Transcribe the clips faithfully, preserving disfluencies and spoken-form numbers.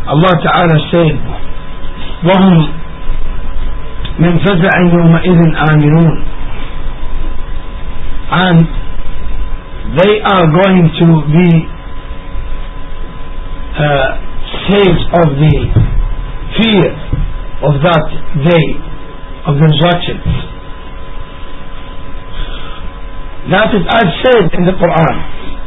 Allah Ta'ala said, وَهُمْ مِنْ فَزَعٍ يَوْمَئِذٍ آمِنُونَ, and they are going to be uh, saved of the fear of that day of the resurrection. That is as said in the Quran.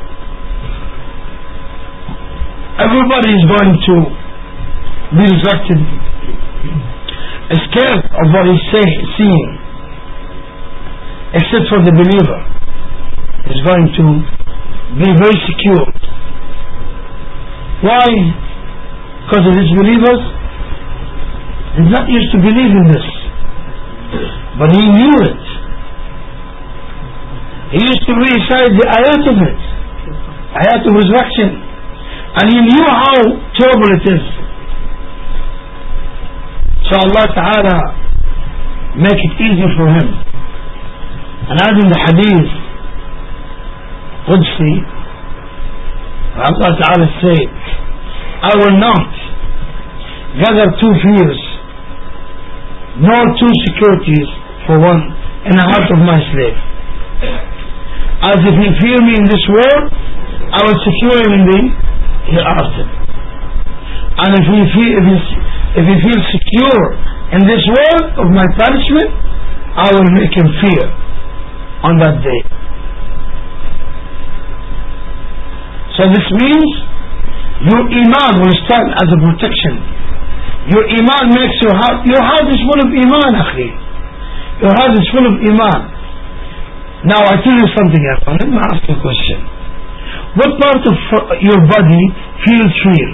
Everybody is going to be resurrected, scared of what he's say, seeing, except for the believer. He's going to be very secure. Why? Because of his believers. He's not used to believe in this, but he knew it. He used to recite the ayat of it, ayat of resurrection, and he knew how terrible it is. So Allah Ta'ala make it easy for him. And as in the hadith Qudsi, Allah Ta'ala said, I will not gather two fears nor two securities for one in the heart of my slave. As if he fear me in this world, I will secure him in the hereafter. And if he feel, if he, if he feels secure in this world of my punishment, I will make him fear on that day. So this means your iman will stand as a protection. Your iman makes your heart, your heart is full of iman, akhi. Your heart is full of iman. Now I tell you something, Arfan. Let me ask you a question. What part of your body feels fear?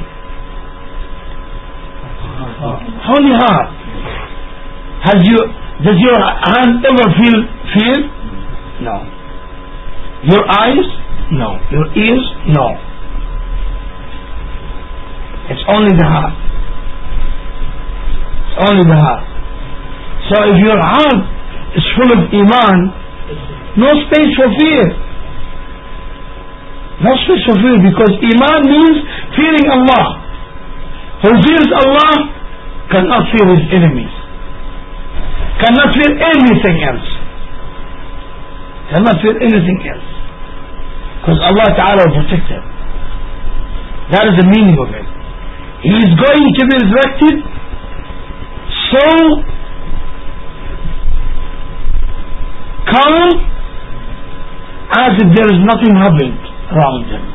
Holy heart. Has you, does your hand ever feel fear? No. Your eyes? No. Your ears? No. It's only the heart. It's only the heart. So if your heart is full of iman, no space for fear. No space for fear, because iman means fearing Allah. Who fears Allah cannot fear his enemies, cannot fear anything else, cannot fear anything else, because Allah Ta'ala will protect him. That is the meaning of it. He is going to be resurrected so calm as if there is nothing happening around him.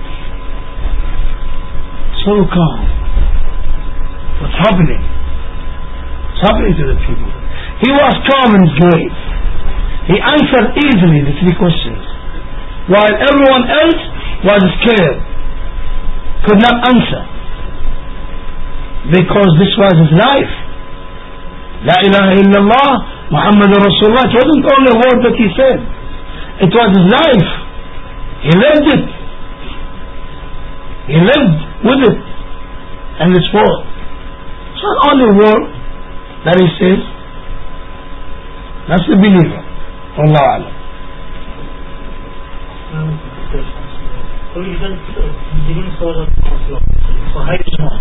So calm. What's happening? What's happening to the people? He was calm in his grave. He answered easily the three questions, while everyone else was scared, could not answer, because this was his life. La ilaha illallah Muhammadur Rasulullah. It wasn't only a word that he said, it was his life. He lived it. He lived with it and this word. It's not only a word that he says. That's the believer. Wallahu a'lam. So you don't didn't saw the so how do you know?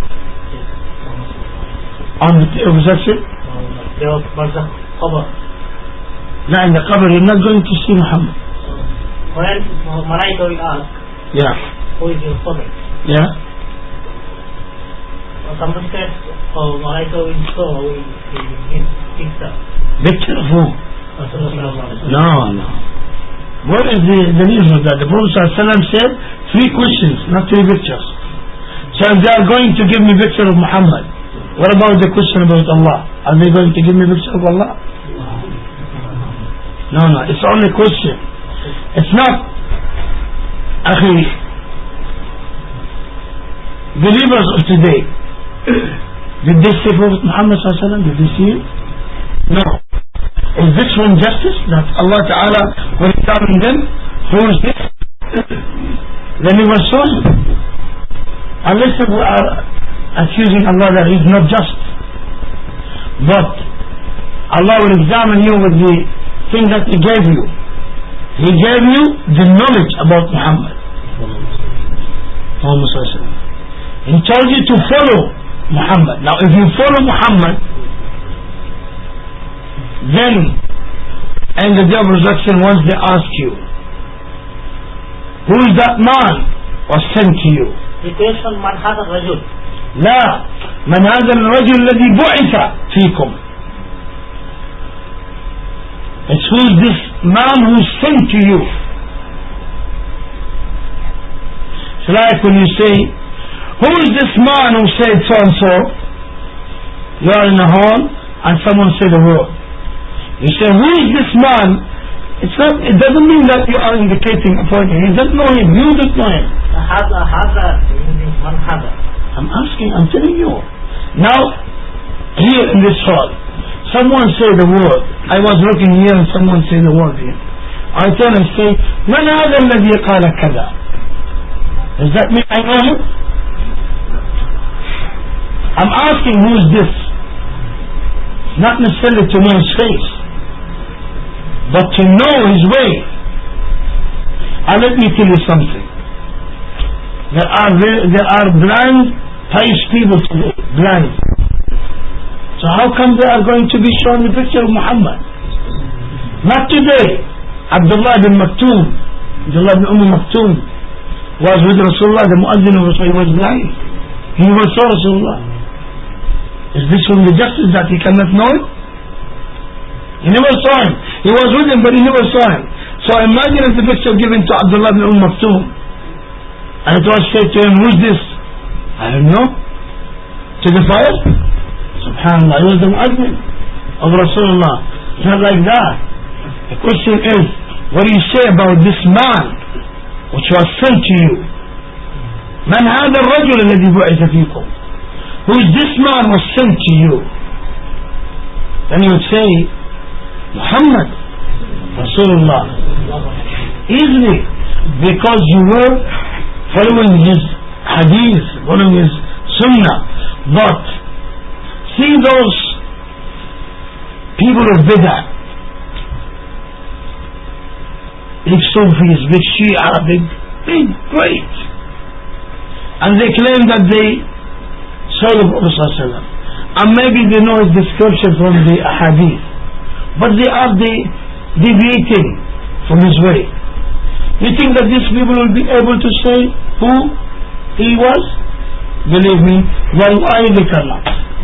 On the day of resurrection? There was barzakh, qabr. Now in the qabr you're not going to see Muhammad. When Malaika will ask, yeah, who is your prophet? Yeah. Somebody said, oh, Malaika will show, will give picture. Picture of who? No, no. What is the, the news of that? The Prophet ﷺ said three questions, not three pictures. So if they are going to give me a picture of Muhammad, what about the question about Allah? Are they going to give me a picture of Allah? No, no, it's only a question. It's not, akhi, believers of today, did they see Prophet Muhammad sallallahu alaihi wasallam? Did they see him? No. Is this from justice that Allah Ta'ala will examine them? Who is this? They never saw him. Unless we are accusing Allah that He is not just. But Allah will examine you with the thing that He gave you. He gave you the knowledge about Muhammad. He told you to follow Muhammad. Now if you follow Muhammad, then in the day of resurrection, once they ask you, who is that man was sent to you? The question, man هذا الرجل? لا, من هذا الرجل الذي بعث فيكم. It's who is this man who is sent to you. It's like when you say, who is this man who said so and so? You are in a hall and someone said a word. You say, who is this man? It's not, it doesn't mean that you are indicating a point. He doesn't know him, you don't know him. هذا هذا من هذا. I'm asking, I'm telling you. Now, here in this hall, someone say the word. I was looking here and someone say the word here. I turn and say, من هذا الذي قال كذا? Does that mean I know him? I'm asking, who is this? Not necessarily to know his face, but to know his way. And let me tell you something. There are there are blind, pious people today, blind. So how come they are going to be shown the picture of Muhammad? Not today. Abdullah bin Maktoum, Abdullah bin Umm Maktoum was with Rasulullah, the Muazzin of Rasulullah. He was blind. He never saw Rasulullah. Is this from the justice that he cannot know him? He never saw him. He was with him, but he never saw him. So imagine if the picture given to Abdullah bin Umm Maktoum, and it was said to him, who is this? I don't know. To the fire? Subhanallah, he was the Muazzin of Rasulullah. It's not like that. The question is, what do you say about this man which was sent to you? من هذا الرجل الذي بعث فيكم? Who is this man was sent to you? Then you would say, Muhammad Rasulullah. Easily, because you were following his hadith, following his sunnah. But see those people of bid'ah, big Sufis, big Shia, big, big, great, and they claim that they saw the Prophet ﷺ, and maybe they know his description from the hadith, but they are the deviating from his way. You think that these people will be able to say who he was? Believe me, wallahi they cannot.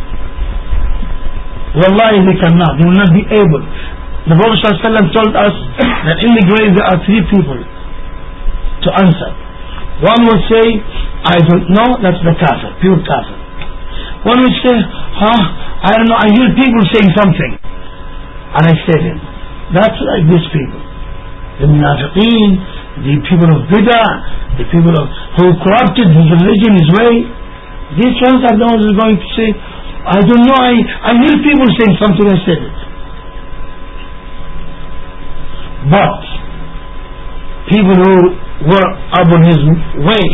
Wallahi they cannot. They will not be able. The Prophet ﷺ told us that in the grave there are three people to answer. One will say, I don't know, that's the kafir, pure kafir. One will say, huh, I don't know, I hear people saying something. And I said it. That's like these people. The munafiqeen, the people of bid'ah, the people of, who corrupted his religion, his way. These ones are the ones who are going to say, I don't know, I, I hear people saying something, I said it. But people who were upon his way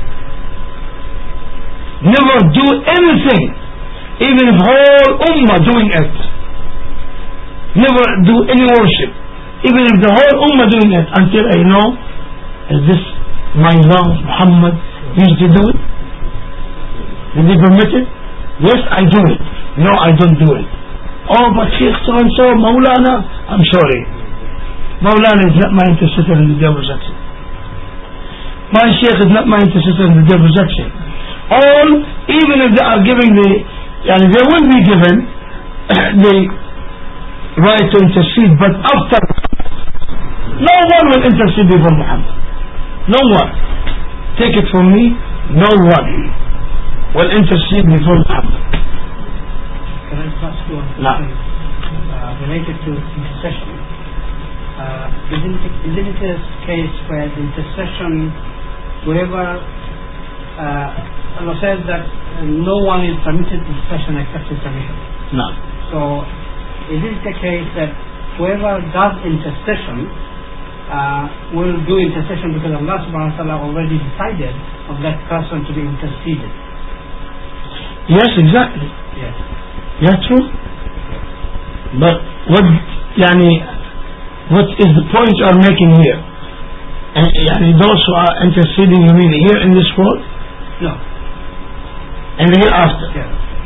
never do anything, even if whole ummah doing it. Never do any worship, even if the whole ummah doing it, until I know, is this my Lord Muhammad used to do it? Did he permit it? Yes, I do it. No, I don't do it. Oh, but Sheikh so and so, Maulana, I'm sorry. Maulana is not my intercessor in the day of resurrection. My Sheikh is not my intercessor in the day of resurrection. All, even if they are giving the, and they will be given the right to intercede, but after, no one will intercede before Muhammad. No one. Take it from me, no one will intercede before Muhammad. Can I ask you a question no. uh, related to intercession? Uh, isn't, it, isn't it a case where the intercession, whoever uh, Allah says that uh, no one is permitted intercession except his permission? No. So, is it the case that whoever does intercession uh, will do intercession because Allah subhanahu wa ta'ala already decided of that person to be interceded? Yes, exactly. Yes. Yeah, true. But what, yani, what is the point you are making here? And yani, those who are interceding, you mean here in this world? No. And the hereafter? Yeah.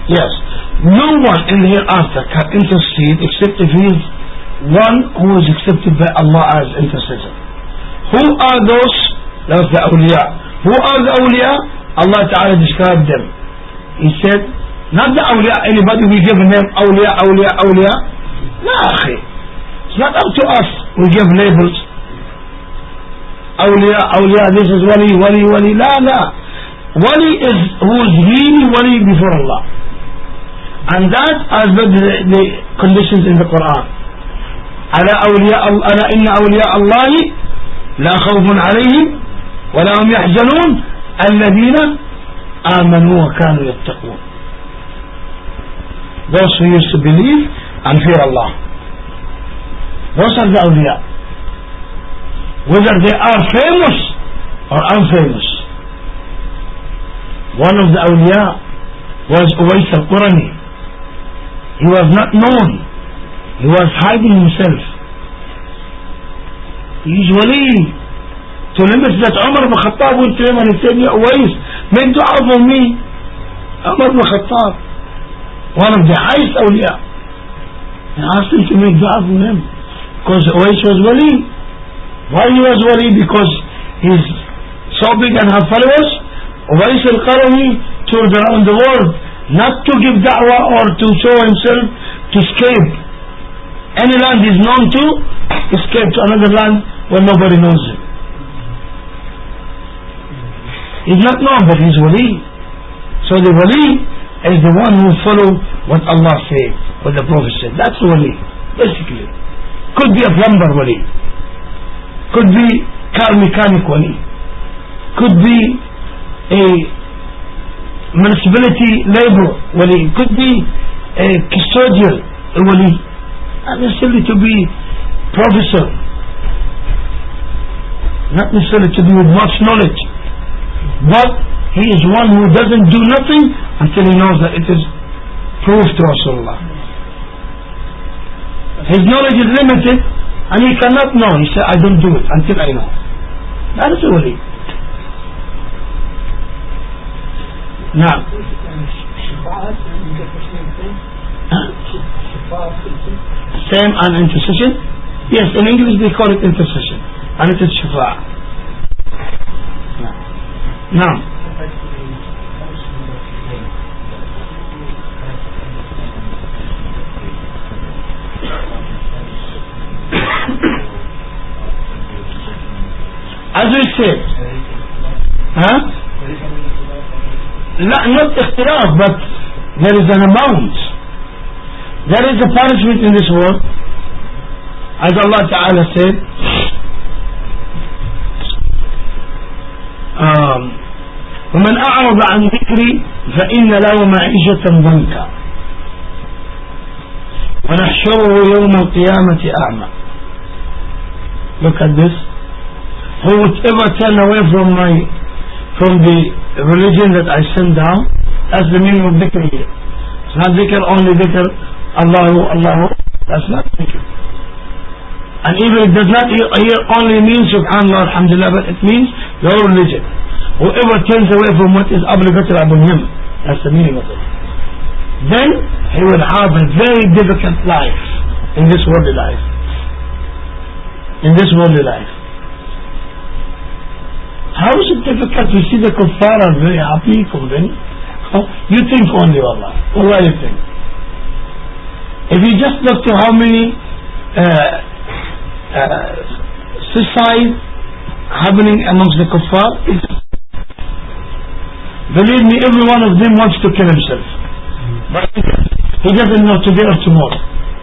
Yes. No one in the hereafter can intercede except if he is one who is accepted by Allah as intercessor. Who are those? Those the awliya. Who are the awliya? Allah Ta'ala described them. He said, not the awliya, anybody we give a name, awliya, awliya, awliya. No, akhi. It's not up to us. We give labels. Awliya, awliya, this is wali, wali, wali. La, la. Wali is who is really wali before Allah. And that as per the, the conditions in the Quran. على أولياء ألا إن أولياء الله لا خوف عليهم ولا هم يحزنون الذين آمنوا وكانوا يتقون. Those who used to believe and fear Allah. Those are the awliya. Whether they are famous or unfamous. One of the awliya was Uwais al-Qurani. He was not known. He was hiding himself. Usually, to limit that, Umar ibn Khattab went to him and he said, Ya Uwais, make dua for me. Umar ibn Khattab, one of the highest awliya, he asked him to make dua for him. Because Uwais was wali. Why he was wali? Because he's so big and have followers. Uwais al-Qarani toured around the world, not to give da'wah or to show himself, to escape. Any land is known to escape to another land where nobody knows him. He's not known, but he's wali. So the wali is the one who follow what Allah said, what the Prophet said. That's the wali, basically. Could be a plumber wali. Could be car mechanic wali. Could be a municipality labor wali. Could be a custodial wali. Not necessarily to be professor, not necessarily to be with much knowledge, but he is one who doesn't do nothing until he knows that it is proved to Rasulullah. His knowledge is limited and he cannot know. He said, I don't do it until I know. That is a wali. Now, same and intercession? Yes, in English they call it intercession. And it is shafa'a. Now, as we said, huh? Not ikhtilaf, but there is an amount. There is a punishment in this world, as Allah Ta'ala said, um, وَمَنْ أَعْرَضَ عَنْ ذِكْرِي فَإِنَّ لَهُ مَعِيشَةً ضَنْكًا وَنَحْشُرُهُ يَوْمَ الْقِيَامَةِ أَعْمَى. Look at this. Who would ever turn away from my, from the religion that I sent down? That's the meaning of dhikr here. It's not dhikr only dhikr Allahu, Allahu, that's not dhikr. And even it does not here only mean subhanallah, alhamdulillah, but it means your religion. Whoever turns away from what is obligatory upon him, that's the meaning of it. Then he will have a very difficult life in this worldly life. In this worldly life. How is it difficult? You see the kuffar are very happy, convinced. You think only Allah. Allah you think. If you just look to how many uh, uh, suicide happening amongst the kuffar, believe me, every one of them wants to kill himself. But he doesn't know today or tomorrow.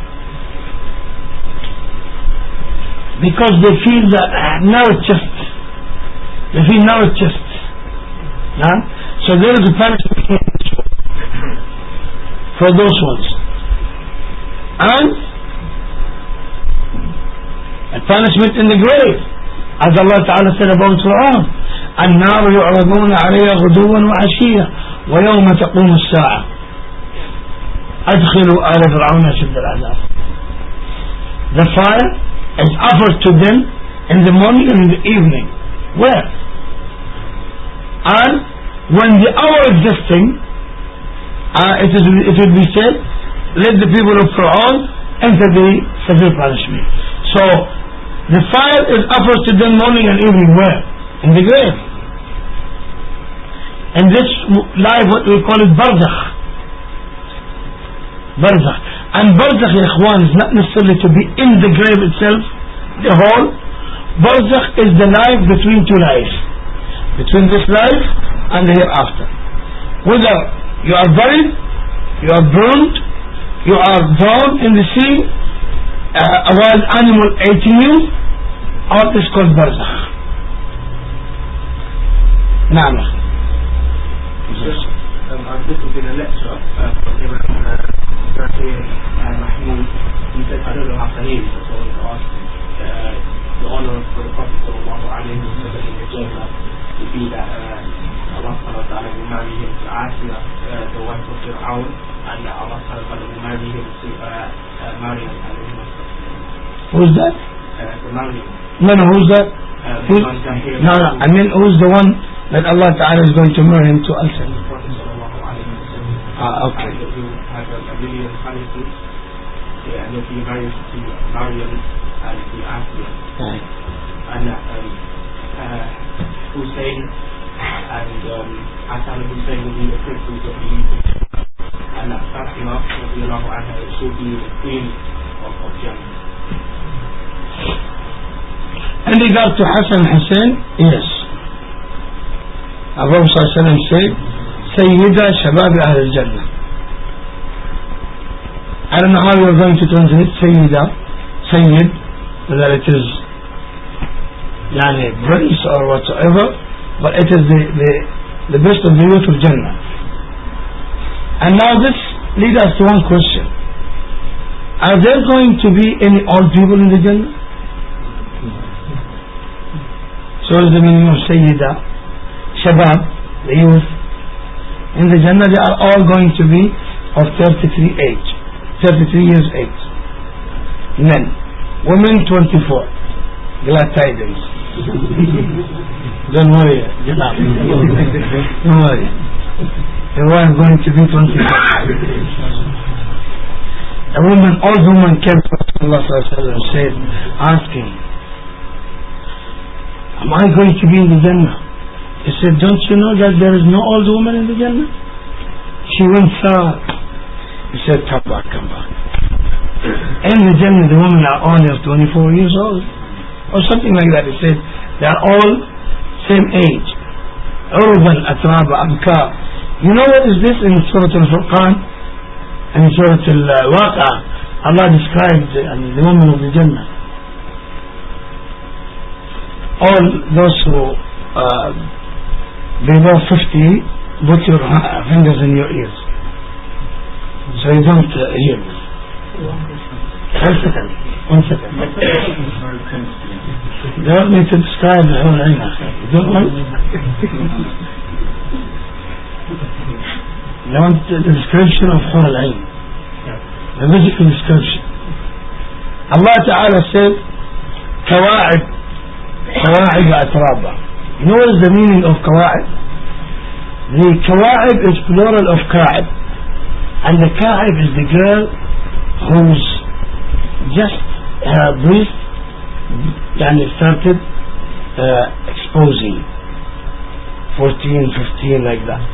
Because they feel that uh, now it's just, they feel now it's just. Huh? So there is a punishment for those ones. And a punishment in the grave, as Allah Ta'ala said about Quran, النار يعرضون عليها غدوا وعشيا ويوم تقوم الساعة أدخلوا آل فرعون أشد العذاب. The fire is offered to them in the morning and in the evening. Where? And when the hour existing uh, it, is, it will be said, let the people of Fir'aun enter the severe punishment. So the fire is offered to them morning and evening. Where? In the grave. And this life, what we call it, barzakh. Barzakh. And barzakh, ya ikhwan, is not necessarily to be in the grave itself, the whole. Barzakh is the life between two lives, between this life and the hereafter. Whether you are buried, you are burned, you are drowned in the sea, uh, a wild animal eating you, all is called barzakh. Naam. Um, I've listened to a lecture uh, from Imam Zakir Mahmoud. He said, I don't know how to name, so I wanted to ask uh, the honor for the Prophet sallallahu alayhi wa sallam in the Jannah would be that uh, Allah subhanahu wa ta'ala will marry him to Asiya, uh, the wife of Fir'aun, and that Allah subhanahu wa ta'ala will marry him to uh, uh, Maryam alayhi wa sallam. Who's that? Uh, to Maryam. No, no, who's that? Uh, who's, no, no, I mean who's the one that Allah Ta'ala is going to marry him to Al-Sa? Ah, okay. And that he will have a, a million palaces, yeah, and that he marries to Maryam and to Asiya. Right. And that um, uh, Hussein and um, Hassan and Hussein will be the princes of the and that Fatima radiallahu anha should be the queen of, of Jannah. In regard to Hassan and Hussein, yes. Our Prophet sallallahu alaihi wasallam said, Sayyida Shabab Ahl al-Jannah. I don't know how you are going to translate Sayyida, Sayyid, whether it is yani prince or whatsoever, but it is the, the, the best of the youth of Jannah. And now this leads us to one question. Are there going to be any old people in the Jannah? So is the meaning of Sayyida, Shabab, the youth. In the Jannah they are all going to be of thirty-three age, thirty-three years age. Men, women twenty-four. Glad tidings. Don't worry, don't worry. The one going to be twenty-four. A woman, old woman came to Rasulullah sallallahu alaihi wasallam and said, asking, am I going to be in the Jannah? He said, don't you know that there is no old woman in the Jannah? She went sad. He said, come back, come back. In the Jannah the women are only of twenty-four years old, or something like that. He said, they are all same age. Urban, Atraba, Abkar. You know what is this in Surah Al-Furqan? And in Surah Al-Waqa, Allah described the, I mean, the women of the Jannah. All those who uh, below fifty, put your fingers in your ears, so you don't uh, hear me. One second, one second. They want me to describe the whole Ain. You don't want? They want the description of Hur al-Ain, the physical description. Allah Ta'ala said, Kawa'id, Kawa'id wa-Atraba. You know what is the meaning of Kawa'id? The Kawa'id is plural of Ka'ib, and the Ka'ib is the girl who's just her breast and started uh, exposing, fourteen, fifteen, like that,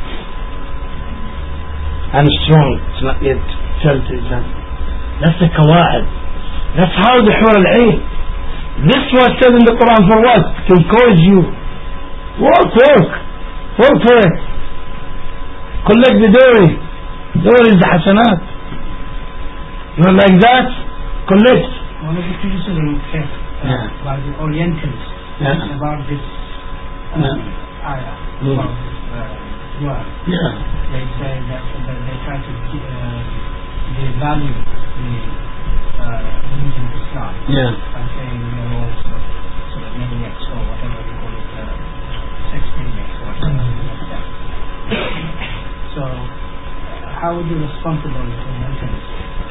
and strong. It's not yet tilted. That's the Kawa'id. That's how the Hur al-Ain. This was said in the Quran for what? To encourage you. Work, work, work for it. Collect the dowry. Dowry is the hasanat. You know, like that, collect. One of the criticisms said uh, yeah. by the Orientals yeah. about this uh, yeah. ayah, mm. about uh, word. Yeah. They say that, that they try to uh, devalue the uh, religion of Islam yeah. by saying they're all sort of, sort of maniacs or whatever you call it, uh, sex maniacs or something like that. So, uh, how would you respond to those Orientals?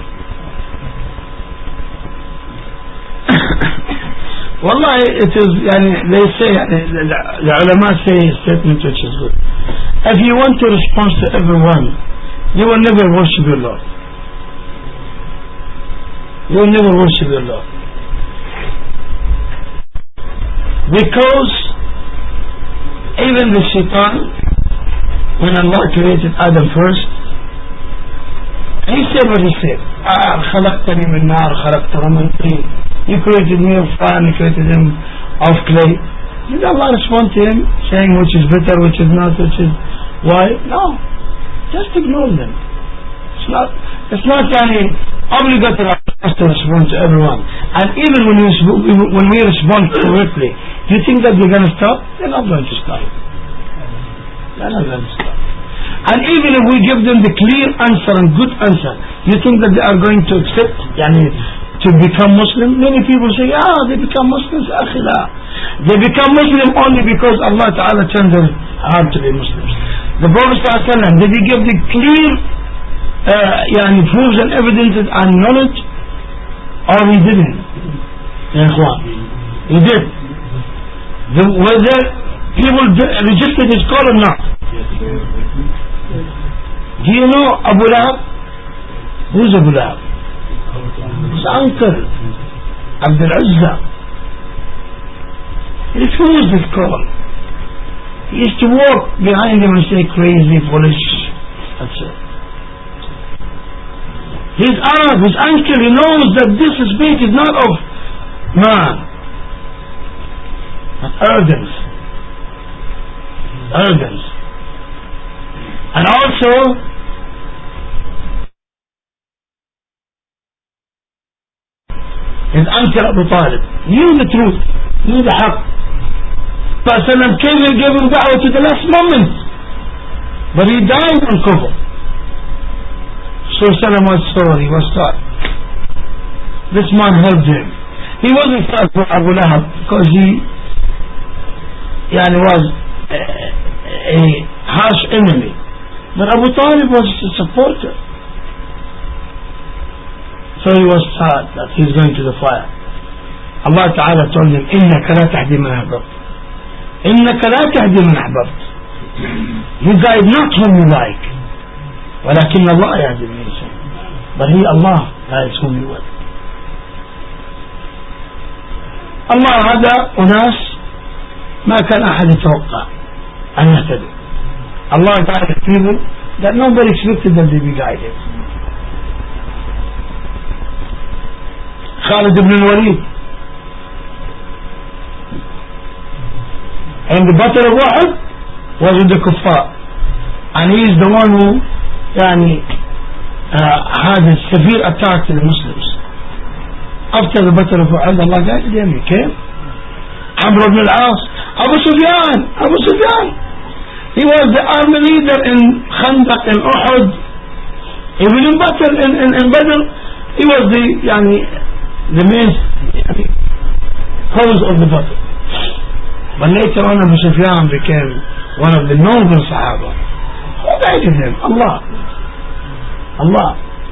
Wallahi, it is, yani, they say, yani, the, the ulama say a statement which is good. If you want to respond to everyone you will never worship your Lord. You will never worship your Lord. Because even the shaitan, when Allah created Adam first, he said what he said. Ah, خلقتني من نار خلقته من طين. You created me of fire and you created him of clay. Did Allah respond to him saying which is better, which is not, which is why? No. Just ignore them. It's not, it's not any obligatory to respond to everyone. And even when we, when we respond correctly, do you think that they're going to stop? They're not going to stop. They're not going to stop. And even if we give them the clear answer and good answer, do you think that they are going to accept, yani, to become Muslim? Many people say, ah, they become Muslims. Akhila. They become Muslim only because Allah Ta'ala turned their heart to be Muslims. The Prophet ﷺ, did he give the clear uh, yani, proofs and evidences and knowledge? Or he didn't? He did. The, whether people rejected his call or not. Do you know Abu Lahab? Who's Abu Lahab? His uncle, Abdul Uzza. He refused his call. He used to walk behind him and say, crazy, foolish. That's it. He's Arab, his uncle, he knows that this speech is not of man, but arrogance. Arrogance. And also, his uncle Abu Talib knew the truth, knew the haqq. Prophet came and gave him da'wah to the last moment, but he died on kufr. So Salam was sorry, he was sorry. This man helped him. He wasn't sorry for Abu Lahab because he yani, was a, a harsh enemy. But Abu Talib was a supporter. So he was sad that he's going to the fire. Allah Ta'ala told him, إِنَّكَ لَا تَهْدِي مَنْ أَحْبَبْتَ إِنَّكَ لَا تَهْدِي مَنْ أَحْبَبْتَ. You guide not whom you like. ولكن الله يهدي من يشاء. But he, Allah, guides whom he will. الله هدى أناس ما كان أحد يتوقع أن يهتدي. Allah guided people that nobody expected them to be guided. Khalid ibn al-Walid, and the battle of Uhud was with the kuffar, and he is the one who yani, uh, had a severe attack to the Muslims. After the battle of Uhud, Allah guided him. He came. Amr ibn al-As, Abu Sufyan, Abu Sufyan. He was the army leader in Khandaq, in Uhud, even in battle, in, in, in Badr. He was the yani, the main yani, cause of the battle. But later on Abu Sufyan became one of the noble Sahaba. Who guided him? Allah. Allah.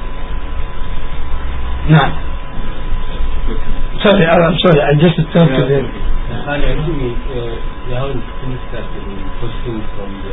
Now, sorry, I'm sorry, I just turned to them. Actually, uh, we haven't finished that question from the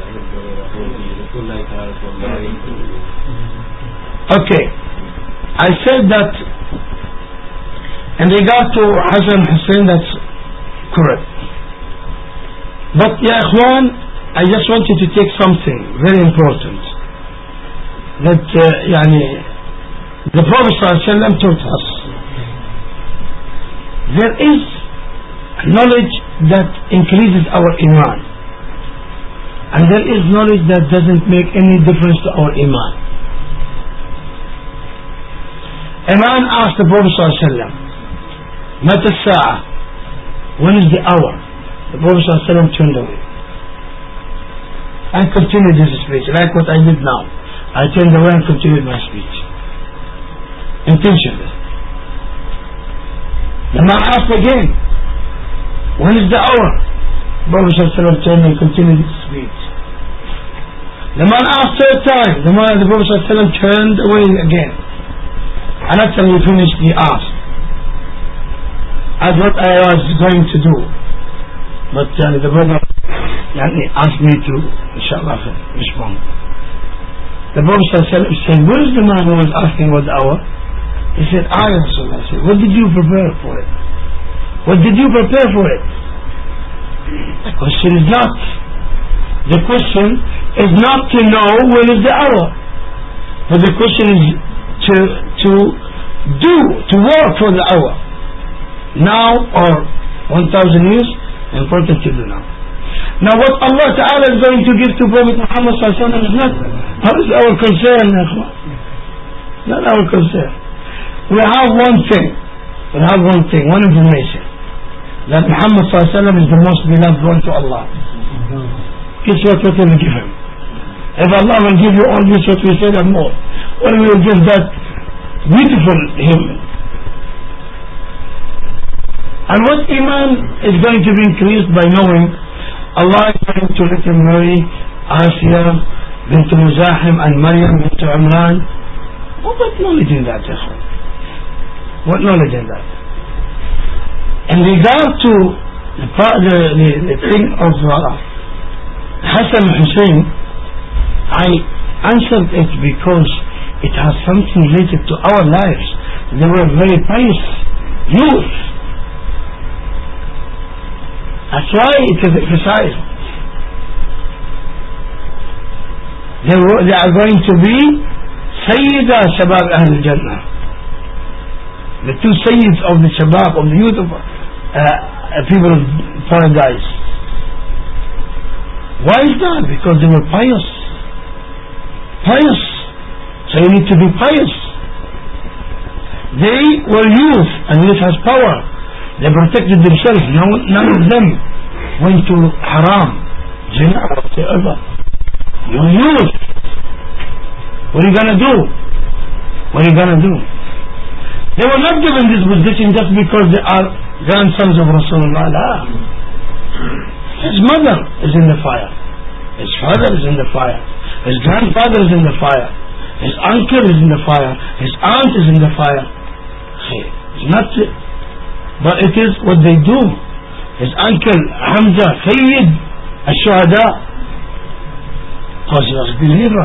Okay, I said that in regard to Hassan Hussein, that's correct. But Ya Ikhwan, I just wanted to take something very important that uh, yani, the Prophet ﷺ taught us. There is knowledge that increases our iman, and there is knowledge that doesn't make any difference to our iman. A man asked the Prophet ﷺ, Mata as-sa'a, when is the hour? The Prophet ﷺ turned away and continued his speech, like what I did now. I turned away and continued my speech intentionally. The man asked again, when is the hour? The Prophet ﷺ turned and continued his speech. The man asked third time. The man, the Prophet ﷺ turned away again. And after he finished, he asked, as what I was going to do. But uh, the brother asked me to, inshallah, respond. the Prophet ﷺ said, where is the man who was asking about the hour? He said, I Rasulullah. I said, what did you prepare for it? What did you prepare for it? The question is not. The question is not to know when is the hour. But the question is to, to do, to work for the hour. Now or one thousand years, important to do now. Now what Allah Ta'ala is going to give to Prophet Muhammad Sallallahu Alaihi Wasallam is not our concern. Not our concern. We have one thing. We have one thing, one information. That Muhammad Sallallahu Alaihi Wasallam is the most beloved one to Allah. Guess what we will give him? If Allah will give you all this what we said and more, or we will give that beautiful hymn. And what iman is going to be increased by knowing Allah is going to let him marry Asiya bint Muzahim and Maryam bint Imran. What knowledge in that? What knowledge in that? In regard to the, the, the, the thing of uh, Hassan Hussein, I answered it because it has something related to our lives. They were very pious youth. That's why it is emphasized. They, were, they are going to be Sayyida Shabab Ahl Jannah. The two Sayyids of the Shabab, of the youth of uh, people of paradise. Why is that? Because they were pious. Pious. So you need to be pious. They were youth, and youth has power. They protected themselves. No, none of them went to haram, zina, whatever. You're youth. What are you going to do? What are you going to do? They were not given this position just because they are grandsons of Rasulullah. His mother is in the fire. His father is in the fire. His grandfather is in the fire. His uncle is in the fire. His aunt is in the fire. It's not, but it is what they do. His uncle Hamza, Sayyid al-Shuhada, because he was a believer.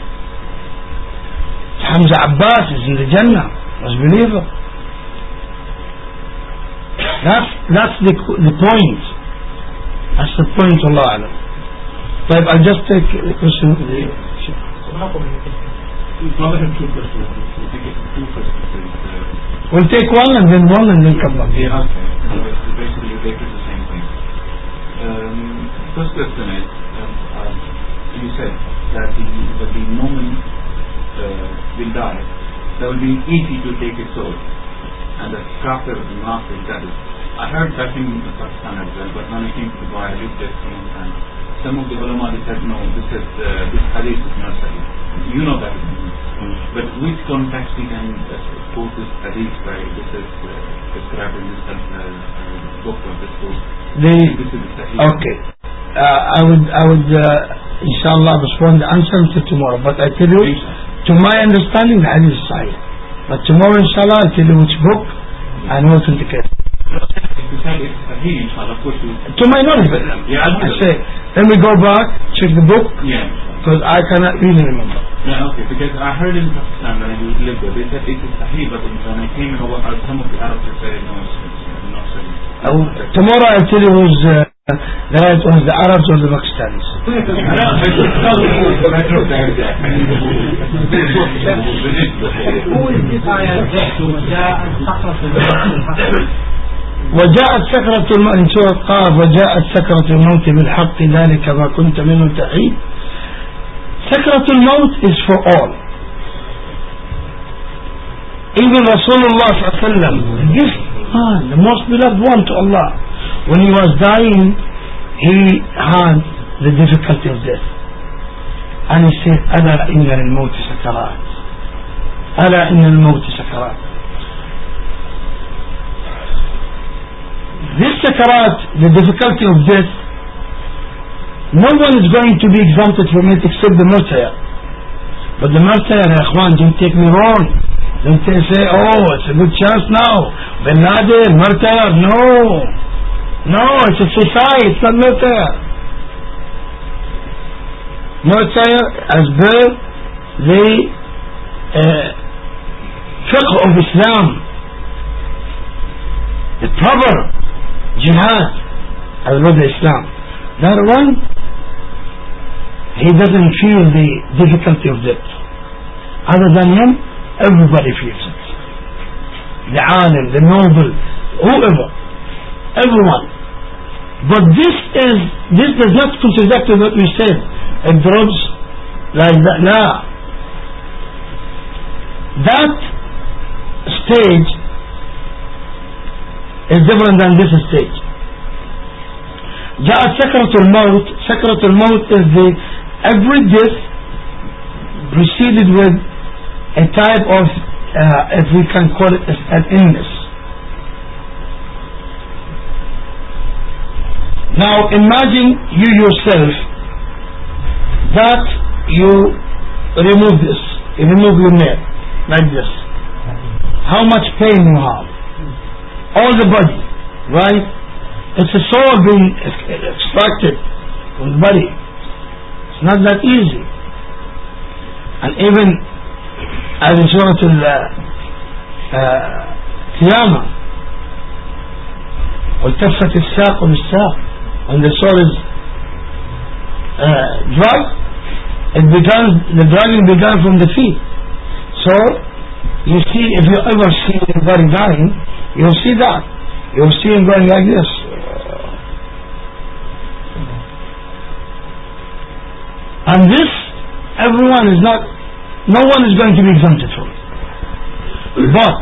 Hamza Abbas is in the Jannah, was a believer. That's, that's the, the point. That's the point, Allah Alam. But I'll just take the question. We'll take one and then one and then come back. Yeah, okay. Basically, you take it the same thing. Um, first question is, um, um, you said that the, that the moment uh, will die, that will be easy to take his soul, and the kafir will not take that. Is, I heard that thing in Pakistan as well, but when I came to Dubai, I looked at some of them. Some of the ulama they said no, this is uh, this hadith is not sahih. You know that. Mm. But which context we can uh, quote this hadith by this is uh, described in this uh, uh, book of this book. The, this is sahih. Okay. Uh, I would I would uh, inshallah respond the answer to tomorrow. But I tell you, to my understanding, the hadith is sahih. But tomorrow inshallah I'll tell you which book and what is the case. To my knowledge, but yeah, I say, then we go back, check the book, yeah, because I cannot really remember. Yeah, okay, because I heard in Pakistan when I lived there, they said it is sahih, but when I came over, some of the Arabs said no, it's not sahih. Oh, tomorrow I'll tell you who's uh, the right ones, the Arabs or the Pakistanis. Who is this ayah? وجاءت سكرة الموت سورة قاف وجاءت سكرة الموت بالحق ذلك ما كنت منه تحيد. سكرة الموت is for all. Even Rasulullah sallallahu alaihi wasallam, this man, the most beloved one to Allah, when he was dying, he had the difficulty of death, and he said, "ألا إن للموت سكرات, ألا إن للموت سكرات." This sakarat, the difficulty of death, no one is going to be exempted from it except the martyr. But the martyr, Ikhwan, don't take me wrong. Don't say, oh, it's a good chance now. Bin Laden, martyr. No. No, it's a suicide, it's not martyr. Martyr, as birth, the uh, fiqh of Islam, the proper jihad as well as Islam. That one, he doesn't feel the difficulty of that. Other than him, everybody feels it. The alim, the noble, whoever, everyone. But this is, this does not contradict what we said. It drops like that. No. That stage is different than this stage. جاءت سكرة الموت. سكرة الموت is the every death preceded with a type of uh, if we can call it an illness. Now imagine you yourself that you remove this, you remove your nail like this. How much pain you have? All the body, right? It's a soul being extracted from the body. It's not that easy. And even as in Surah Al-Qiyamah, وَالْتَفَّتِ السَّاقُ بِالسَّاقِ, when the soul is uh, dragged, it began, the dragging began from the feet. So you see, if you ever see anybody dying, you'll see that. You'll see him going like this. And this, everyone is not, no one is going to be exempted from it. But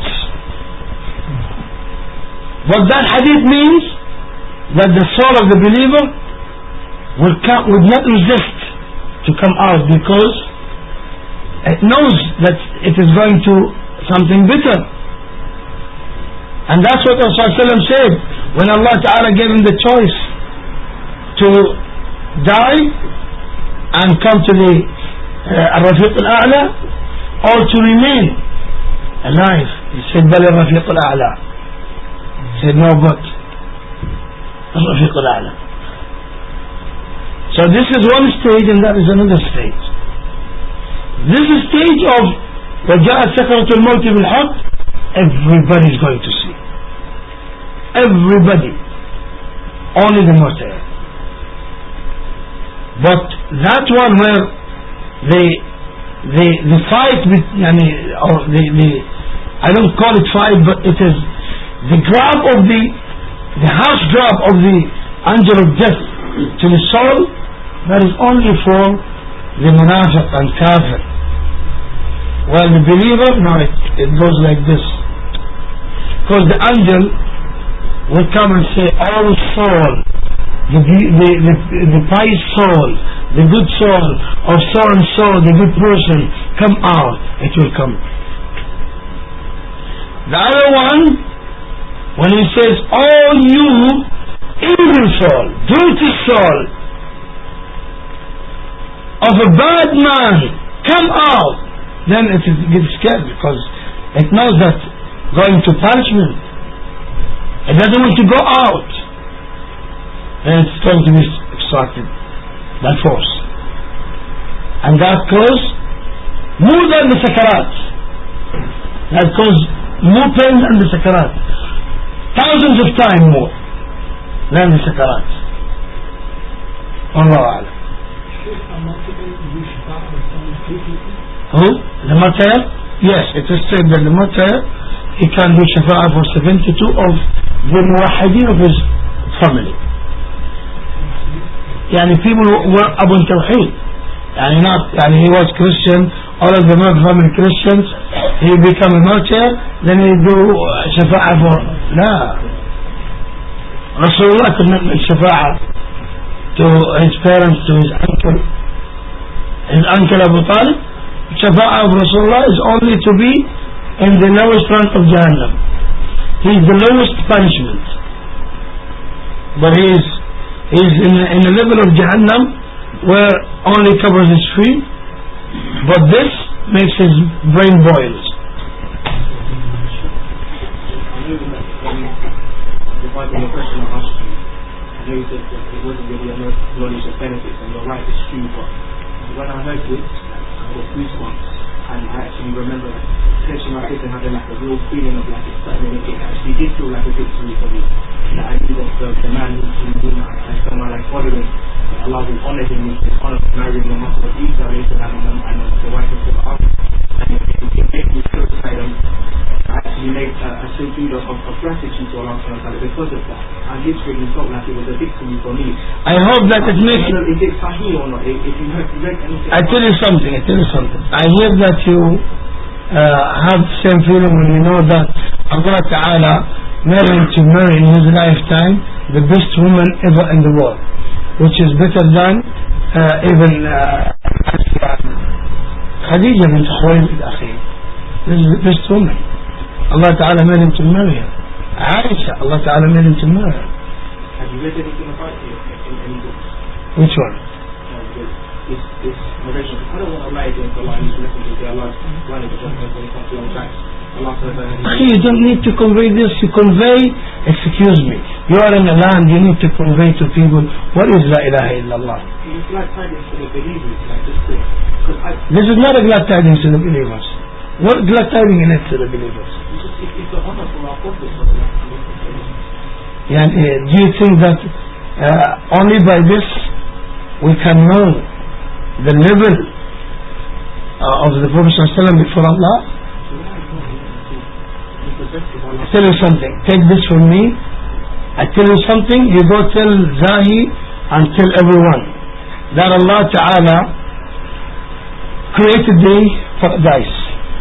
what that hadith means, that the soul of the believer will come, would not resist to come out, because it knows that it is going to something bitter. And that's what Rasulullah said when Allah Ta'ala gave him the choice to die and come to the uh, Al-Rafiq Al-A'la, or to remain alive. He said, بل الرفيق الأعلى. He said, no, but الرفيق الأعلى. So this is one stage, and that is another stage. This stage of وَجَاءَتْ سَكْرَةُ الْمَوْتِ بِالْحَقِّ, everybody is going to see. Everybody. Only the martyr. But that one where the the the fight with, or the, the I don't call it fight, but it is the grab of the the harsh grab of the angel of death to the soul, that is only for the munafiq and kafir. While the believer, no, it, it goes like this. Because the angel will come and say, all soul, the, the, the, the pious soul, the good soul of so and so, the good person, come out. It will come. The other one, when he says, all you evil soul, dirty soul of a bad man, come out, then it gets scared, because it knows that going to punishment, it doesn't want to go out, and it's going to be extracted by force. And that cause more than the sakarat, that cause more pain than the sakarat, thousands of times more than the sakarat. Wallahu a'lam. Who? The martyr? Yes, it is said that the martyr, he can do shafa'ah for seventy-two of the muwahideen of his family. Yani people who were Abu Tawheed. Yani not, yani he was Christian, all of them were family Christians, he became a martyr, then he do shafa'ah for, la. Rasulullah could not make shafa'ah to his parents, to his uncle, his uncle Abu Talib. Shafa'ah of Rasulullah is only to be in the lowest rank of Jahannam. He is the lowest punishment. But he is, he is in, in a level of Jahannam where only covers his feet, but this makes his brain boil. Regarding your question I asked you, I know you said that it wasn't really a knowledge of benefits, and you're right, it's true, but when I heard this, I got goosebumps. and I actually remember touching my face and having like a real feeling of like it's something it actually did feel like a victory for me. That I knew that the, the man who I spent my life following, Allah will honor him with his honor of marrying the Muslim of Isa and the wife of the Arab. And it, it, it made me feel like um, I actually made uh, a sujood of, of gratitude to Allah because of that. And literally felt like it was a victory for me. I hope that it makes... I don't know if it's sahih or not, if, if you heard, read anything... I tell you something, I tell you something. I hear that you uh, have the same feeling when you know that Allah Ta'ala married to marry in his lifetime the best woman ever in the world, which is better than uh, even uh, Khadija bint Khuwaylid akhi. This is the best woman. Allah Ta'ala made him to marry her. Aisha, Allah Ta'ala made him to marry her. Have you read anything about it in any books? Which one? This, this narration. I don't want to lie against Allah and listen to the Allah's running the judgment when it comes to long facts. Allah says that you don't need to convey this. You convey, excuse me, you are in a land, you need to convey to people what is La ilaha illallah. It's glad tidings to the believers, like this thing. I, this is not a glad tidings to the believers. What glad tidings is it to the believers? It's, just, it, it's the honor for our Prophet. Yeah, do you think that uh, only by this we can know the level uh, of the Prophet ﷺ before Allah? I tell you something, take this from me. I tell you something, you go tell Zahi and tell everyone that Allah Ta'ala created the paradise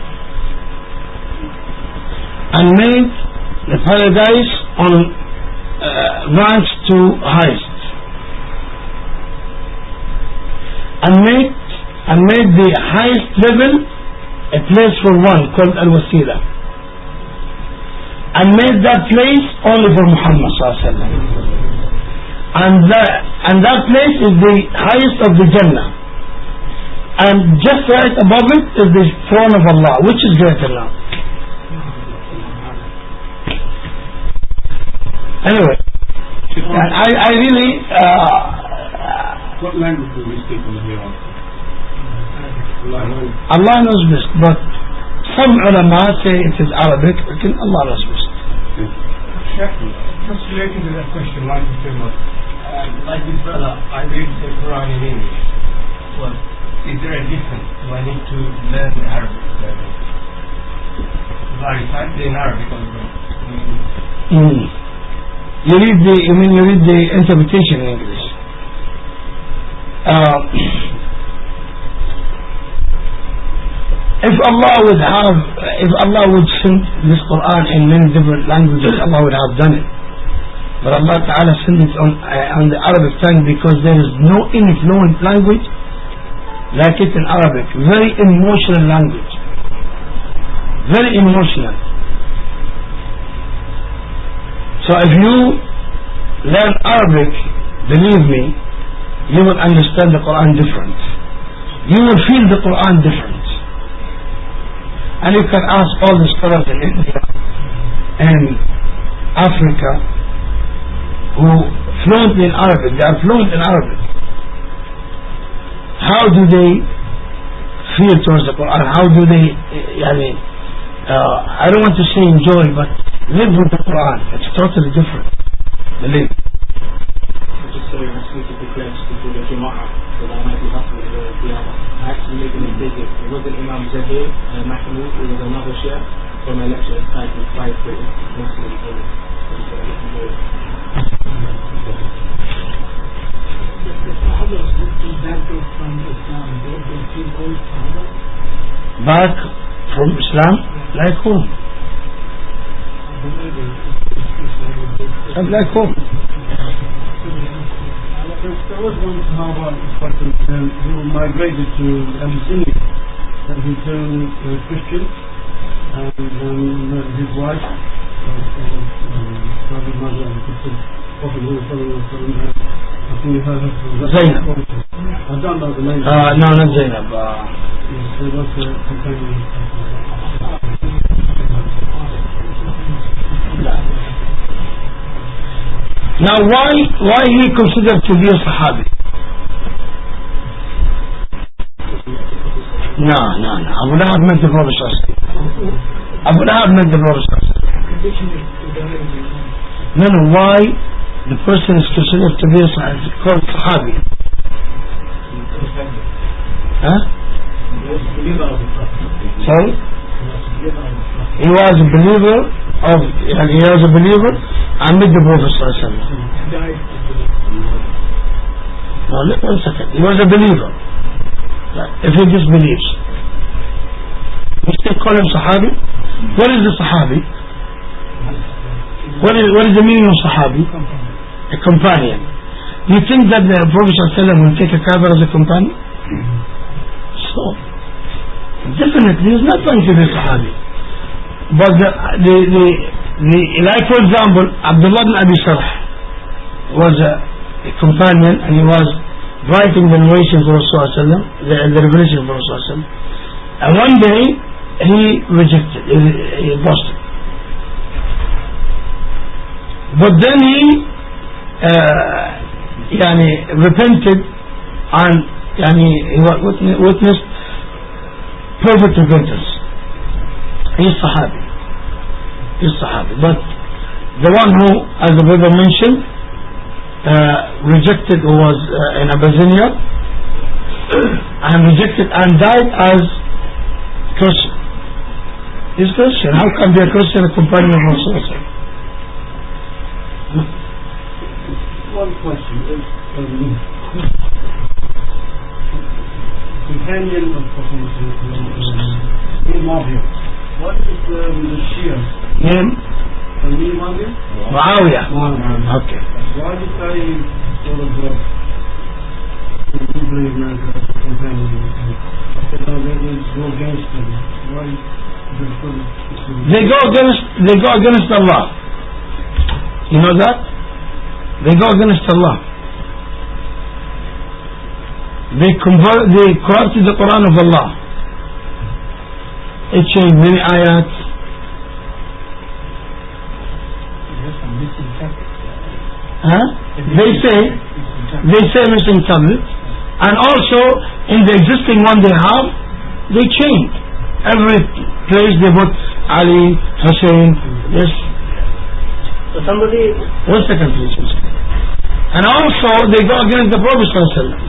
and made the paradise on uh, ranks to highest, and made and made the highest level a place for one called Al-Wasila, and made that place only for Muhammad sallallahu alaihi wasallam. And that, and that place is the highest of the Jannah. And just right above it is the throne of Allah. Which is greater now? Anyway, I, I really... Uh, what language do we speak on the hereafter? Allah knows best, but some ulama say it is Arabic, but Allah knows best. Just relating to that question, like you said, um, like this brother, I read the Quran in English. Well, is there a difference? Do I need to learn the Arabic? If I recite it in Arabic, I mm. You read the, I mean, you read the interpretation in English. Uh, If Allah would have, if Allah would send this Quran in many different languages, Allah would have done it. But Allah Ta'ala sent it on, uh, on the Arabic tongue because there is no any fluent language like it in Arabic. Very emotional language. Very emotional. So if you learn Arabic, believe me, you will understand the Quran different. You will feel the Quran different. And you can ask all the scholars in India and Africa who fluent in Arabic, they are fluent in Arabic. How do they feel towards the Quran? How do they, yani, uh, I don't want to say enjoy, but live with the Quran. It's totally different. Believe. Just so I'm speaking to pledge before the Jum'ah, so that I might be happy with the Qiyamah. I actually made a mistake. It wasn't Imam Zahir uh, Mahmoud, it was another Shia from my lecture titled Five British Muslims. So the Sahabas would be back from Islam. They don't feel old Sahabas? Back from Islam? Like whom? Like whom? There was one Sahaba um, who migrated to Abyssinia, and he turned uh, Christian, and um, his wife, Prophet Mother and Prophet Muhammad, I think you heard of Zainab. I don't know the name. Uh, no, not Zainab. Uh, yes, there was a companion. Now why why he considered to be a Sahabi? No, no, no. Abu Lahab met the Prophet sallallahu alaihi wasallam. Abu Lahab met the Prophet sallallahu alaihi wasallam. No, no, why the person is considered to be a called Sahabi? Huh? Sorry? He was a believer of, he was a believer and met the Prophet sallallahu alaihi wasallam. No, one second. He was a believer. If he disbelieves, we still call him Sahabi? What is the Sahabi? What is, what is the meaning of Sahabi? A companion. Do you think that the Prophet ﷺ will take a kafir as a companion? So, definitely he's not going to be Sahabi. But the, the, the, the, like for example, Abdullah ibn Abi Sarh was a, a companion, and he was writing the narration for Rasulullah, the, the revelation for Rasulullah, and one day he rejected, he, he lost it. But then he uh, yani, repented and yani, he witnessed perfect repentance. He is Sahabi. He is Sahabi. But the one who, as the brother mentioned, Uh, rejected, who was uh, in Abyssinia and rejected and died as Christian. He's Christian. How can be a Christian a companion of Rasulullah? One question is um, companion of Prophet Muawiyah. What is um, the Shia name? Muawiyah? Muawiyah. Okay. Why did they sort of uh, believe America as a companion? They go against them. Why did they go against? They go against Allah. You know that? They go against Allah. They convert. They corrupted the Quran of Allah. It changed many ayats. Huh? They say, they say misinterpret, and also in the existing one they have, they change. Every place they put Ali, Hussein, yes. So somebody, one second please. And also they go against the Prophet sallallahu alaihi wasallam.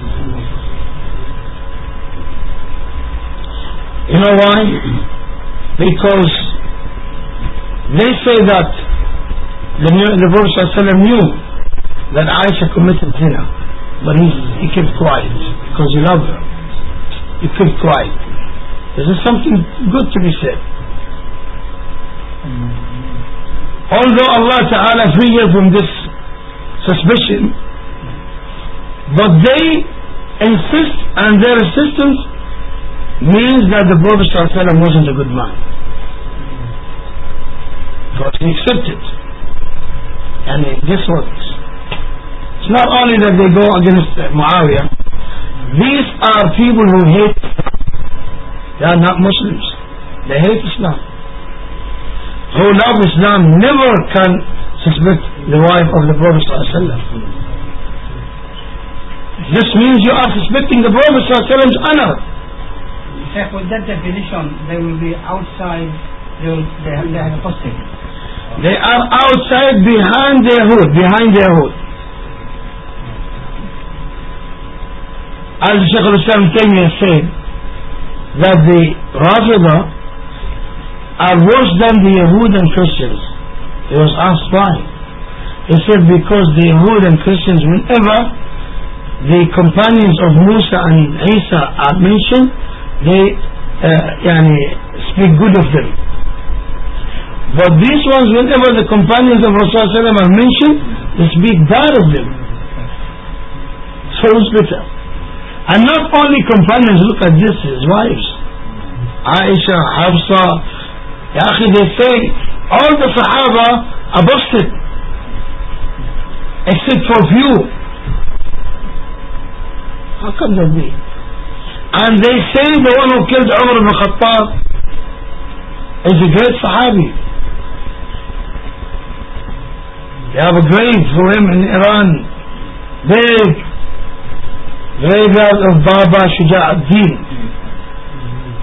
You know why? Because they say that the, the Prophet sallallahu alaihi wasallam knew that Aisha committed zina, but he, he kept quiet because he loved her. He kept quiet. This is something good to be said. Although Allah Ta'ala free her from this suspicion, but they insist, and their insistence means that the Prophet ﷺ wasn't a good man, because he accepted. And guess what? It's not only that they go against Muawiyah. These are people who hate Islam. They are not Muslims. They hate Islam. Who love Islam never can suspect the wife of the Prophet ﷺ. This means you are suspecting the Prophet ﷺ's honor. Sheikh, with that definition, they will be outside, they, will, they, have, they have apostate. They are outside behind their hood, behind their hood. As Shaykh al-Islam Taymiyyah said, that the Rafida are worse than the Yahud and Christians. He was asked why. He said because the Yahud and Christians, whenever the companions of Musa and Isa are mentioned, they uh, yani, speak good of them. But these ones, whenever the companions of Rasulullah are mentioned, they speak bad of them. So it's better. And not only companions, look at this, his wives. Aisha, Hafsa, Yaqi, they say all the Sahaba apostate except for few. How can that be? And they say the one who killed Umar ibn Khattab is a great Sahabi. They have a grave for him in Iran, big graveyard of Baba Shuja' ad-Din.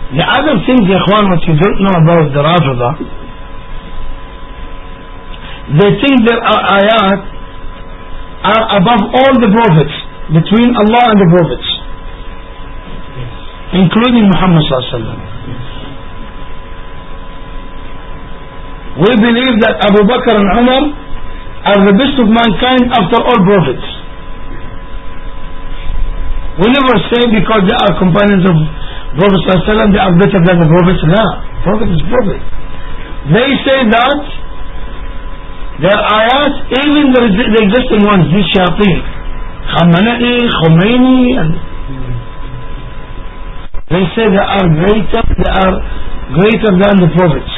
The other thing, Ikhwan, what you don't know about the Rafida, they think their ayat are above all the prophets, between Allah and the prophets, including Muhammad sallallahu alaihi wasallam. We believe that Abu Bakr and Umar are the best of mankind after all prophets. We never say because they are companions of Prophet sallallahu alaihi wasallam they are better than the prophets. No, prophet is prophet. They say that their ayat, even the, the existing ones, these shayateen, Khamenei, Khomeini, and they say they are greater, they are greater than the prophets.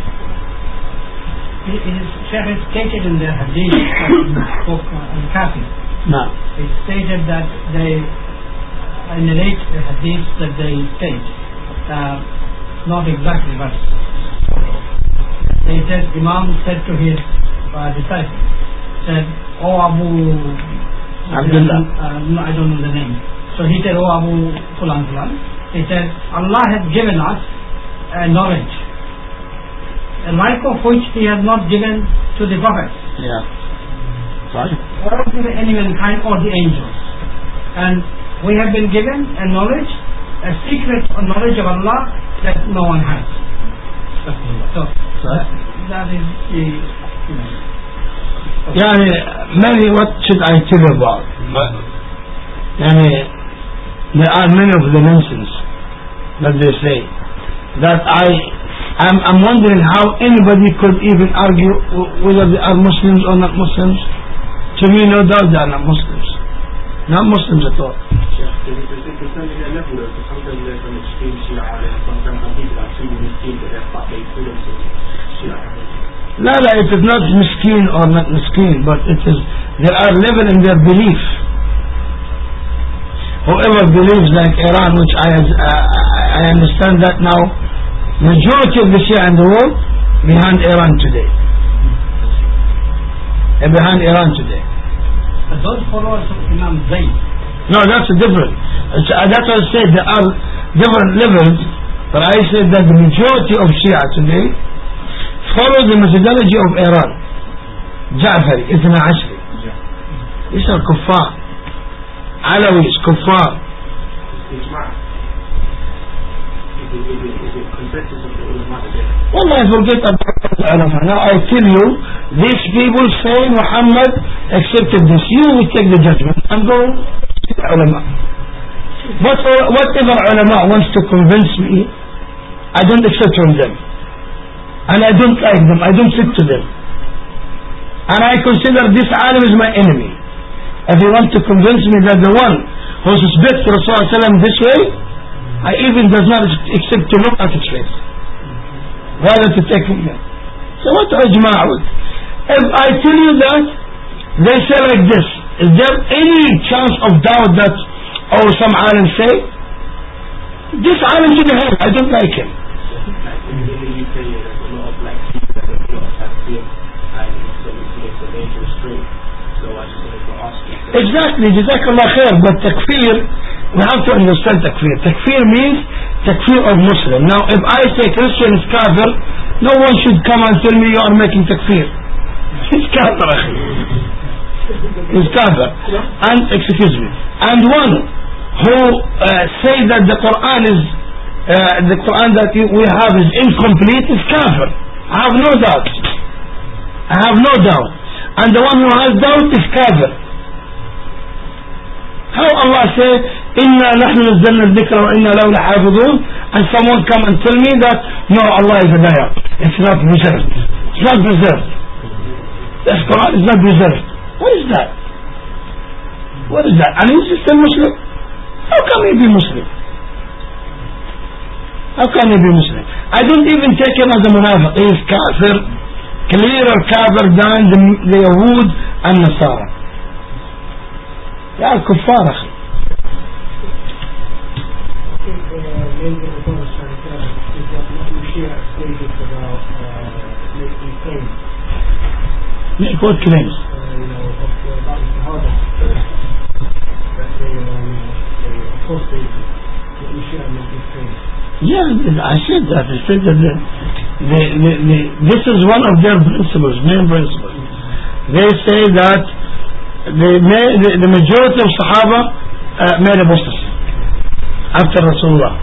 It is stated in the hadith book Al-Kafi. No. It's stated that they narrate the hadith that they state, uh, not exactly, but they said, Imam said to his uh, disciple, said, "Oh Abu Abdullah, uh, no, I don't know the name." So he said, "Oh Abu Fulan Fulan." He said, "Allah has given us uh, knowledge, a like of which He has not given to the prophets, yeah, right, or to the any mankind or the angels. And we have been given a knowledge, a secret knowledge of Allah that no one has." So right. that is the, you know. Yani, many, what should I tell you about? Yani, there are many of the mentions that they say that I I'm, I'm wondering how anybody could even argue whether they are Muslims or not Muslims. To me, no doubt they are not Muslims. Not Muslims at all. لا لا, it is not miskin or not miskin, but it is, there are level in their belief. Whoever believes like Iran, which I, uh, I understand that now, majority of the Shia in the world behind Iran today. Uh, behind Iran today. But those followers of Imam Zayd. No, that's a different. It's, uh, that's what I said. There are different levels, but I said that the majority of Shia today follow the methodology of Iran. Ja'fari, Ithna Ashri. These are kuffar. Alawis, kuffar. Wallah, I forget about the ulama. Now I tell you, these people say Muhammad accepted this. You will take the judgment and go to the ulama. But whatever ulama wants to convince me, I don't accept from them. And I don't like them, I don't sit to them. And I consider this alim is my enemy. If you want to convince me that the one who suspects Rasulullah this way, I even does not accept to look at his face, rather to take him there. So what ijma' with? If I tell you that they say like this, is there any chance of doubt that, or some alim say, this alim should have, I don't like him. Exactly, Jazakallah khair, but takfir, we have to understand takfir. Takfir means takfir of Muslim. Now if I say Christian is kafir, no one should come and tell me you are making takfir. He's kafir, akhi. He's kafir. And, excuse me, and one who uh, say that the Quran is, uh, the Quran that we have is incomplete is kafir. I have no doubt. I have no doubt. And the one who has doubt is kafir. How Allah say, Inna nahnu nazzalna al-dhikra wa inna lahu lahafidhun, and someone come and tell me that, no, Allah is a liar. It's not preserved. It's not preserved. This Quran is not preserved. What is that? What is that? And he's still Muslim? How can he be Muslim? How can he be Muslim? I don't even take him as a munafiq. He is kafir, clearer kafir than the, the Yahud and Nasara. They are kuffar, akhi. Make what claims? You know, about the Sahaba, that they, uh, you know, they apostated, that we share make these claims. Yeah, I said that. I said that the, the, the, the, this is one of their principles, main principles. They say that the, the, the majority of Sahaba uh, made apostasy after Rasulullah.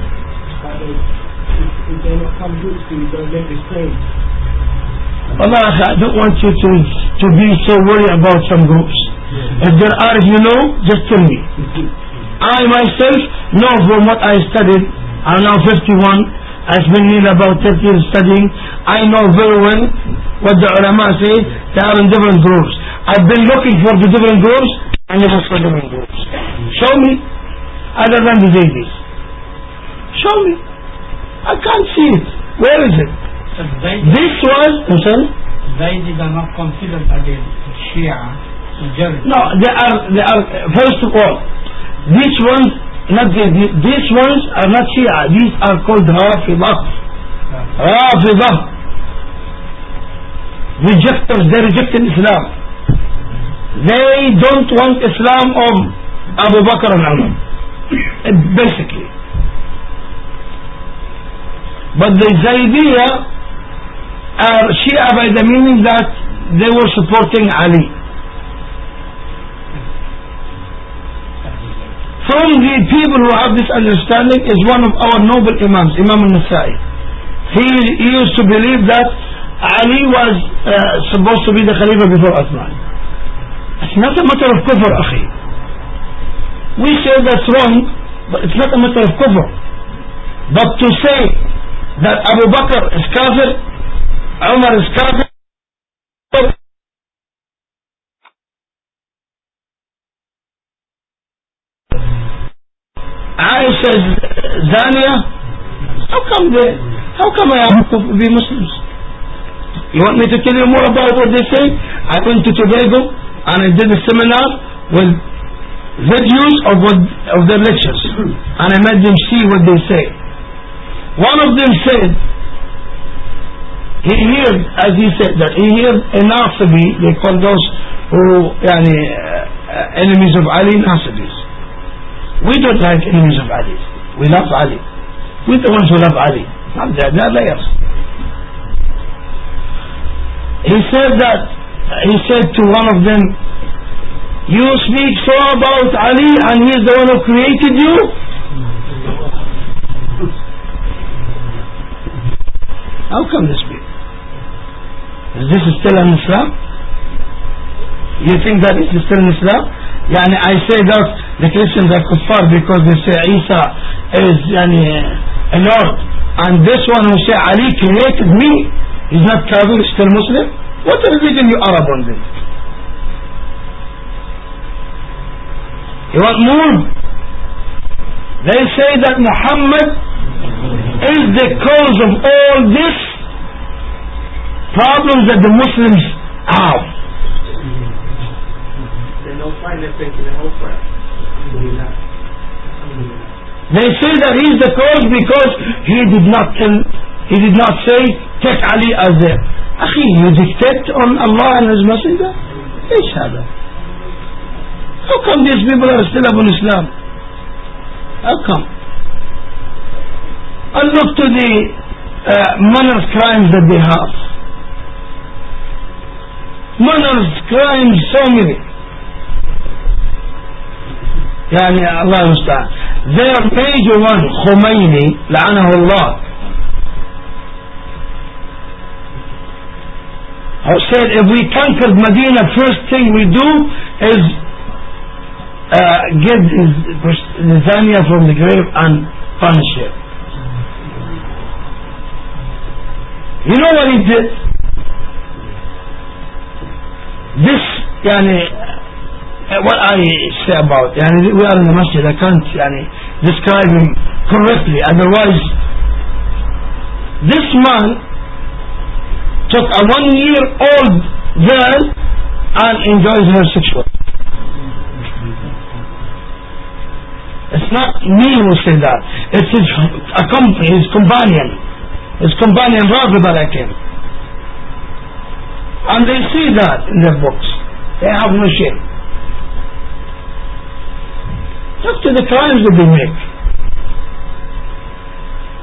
If they not come good to you, don't make this claim. Allah, I don't want you to to be so worried about some groups. Yeah. If there are, if you know, just tell me. I myself know from what I studied. I'm now fifty-one. I've been nearly about thirty years studying. I know very well what the ulama say. They are in different groups. I've been looking for the different groups and never saw different groups. Show me, other than the Zaydis. Show me. I can't see it. Where is it? This was, I'm sorry? Zaydis are not considered again Shia. Majority. No, they are, they are, first of all, these ones, not the, these ones are not Shia. These are called Rafidah. Rafidah. Rejectors, they rejected Islam. They don't want Islam of Abu Bakr and Umar. Basically. But the Zaydiyah are Shia by the meaning that they were supporting Ali. From the people who have this understanding is one of our noble Imams, Imam al-Nasai. He, he used to believe that Ali was uh, supposed to be the Khalifa before Uthman. It's not a matter of kufr, akhi. We say that's wrong, but it's not a matter of kufr. But to say that Abu Bakr is kafir, Umar is kafir, Aisha is Zania, how come they, how come I have to be Muslims? You want me to tell you more about what they say? I went to Tobago and I did a seminar with videos of what, of their lectures, and I made them see what they say. One of them said, he heard, as he said that, he heard a Nasibi, they call those who, yani, uh, enemies of Ali, Nasibis. We don't like enemies of Ali. We love Ali. We're the ones who love Ali. Not they, they're layers. He said that, he said to one of them, you speak so about Ali and he's the one who created you? How come this be? Is this still in Islam? You think that is still in Islam? Yani I say that the Christians are kuffar because they say Isa is yani, a Lord, and this one who say Ali created me is not kafir, still Muslim? What religion you are upon them? You want more? They say that Muhammad is the cause of all this problems that the Muslims have. They don't find their faith in the hellfire. They say that he is the cause because he did not tell, he did not say take Ali as a Akhi, you dictate on Allah and His Messenger? Eesh hada? How come these people are still upon Islam? How come? And look to the uh, manner of crimes that they have. Manner of crimes, so many. Yani Allah musta'an. Their major one, Khomeini, la'anahu Allah, who said if we conquered Medina, first thing we do is uh, get the Zania from the grave and punish him. You know what he did? This, yani, uh, what I say about, yani, we are in the masjid, I can't yani, describe him correctly, otherwise this man took a one year old girl and enjoys her sexually. It's not me who say that, it's his, a company, his companion, his companion Rafida like him. And they see that in their books. They have no shame. Look to the crimes that they make.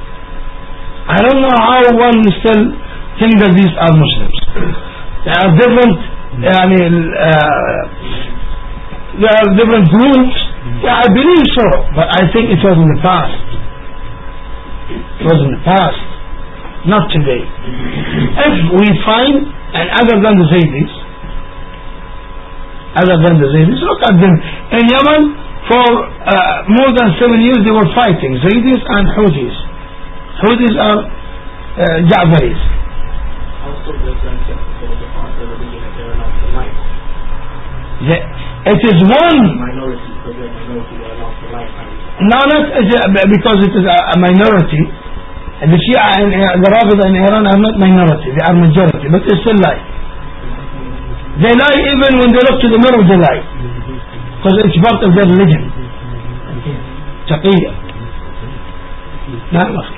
I don't know how one still think that these are Muslims. They are different, I mean, uh, they are different groups. Yeah, I believe so, but I think it was in the past. It was in the past, not today. If we find, and other than the Zaydis, other than the Zaydis, look at them. In Yemen, for uh, more than seven years they were fighting, Zaydis and Houthis. Houthis are uh, Ja'faris. The, it is one minority, because they are minority, they are allowed to life. No, not because it is a, a minority. The Shia and the Rafida in Iran are not minority, they are majority, but they still lie. They lie even when they look to the mirror, they lie, because it's part of their religion. تقية. نعم أخي.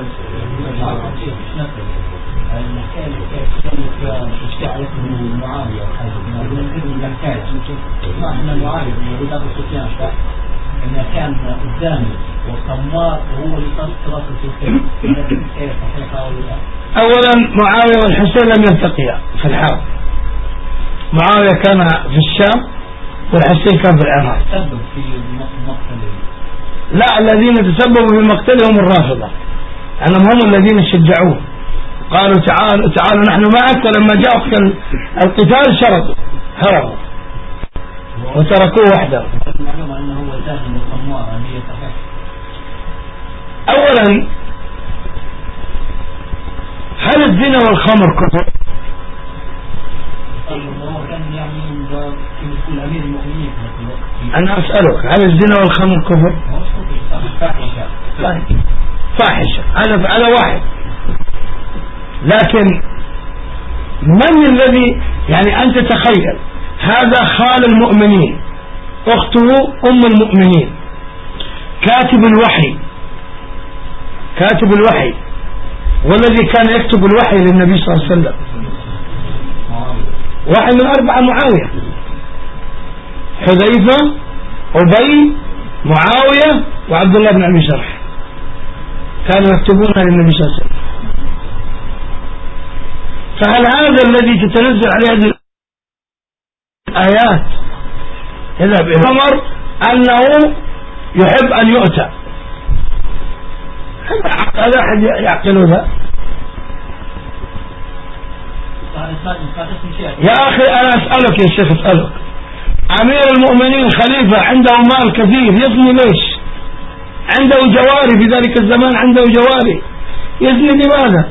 المكان كان اشتعلت من معاوية من المكان ما احنا معاوية من أبو سفيان إنه كان الزاني والقمار وهو اللي صار راس السلطان. كيف صحيح أو لا؟ أولا معاوية والحسين لم يلتقيا في الحرب. معاوية كان في الشام والحسين كان في العراق. تسبب في مقتله. لا، الذين تسببوا في مقتلهم الرافضة، أنهم هم الذين شجعوه، قالوا تعالوا تعالوا نحن معك، ولما جاء وقت القتال شردوا هربوا وتركوه وحده. المعلومة أنه هو زاني وقمار هي صحيح. أولا هل الزنا والخمر كفر؟ أنا أسألك، هل الزنا والخمر كفر؟ طيب فاحشة، هذا على واحد. لكن من الذي، يعني أنت تخيل هذا خال المؤمنين، أخته أم المؤمنين، كاتب الوحي، كاتب الوحي والذي كان يكتب الوحي للنبي صلى الله عليه وسلم، واحد من أربعة معاوية، حذيفة، أبي، معاوية، وعبد الله بن أبي شرح، كانوا يكتبون للنبي صلى الله عليه وسلم. فهل هذا الذي تتنزل عليه هذه الآيات إذا بأمر أنه يحب أن يؤتى؟ هذا أحد يعقل ذا؟ يا أخي أنا أسألك يا شيخ، أسألك، أمير المؤمنين خليفة عنده مال كثير، يزني ليش؟ عنده جواري في ذلك الزمان، عنده جواري، يزني لماذا؟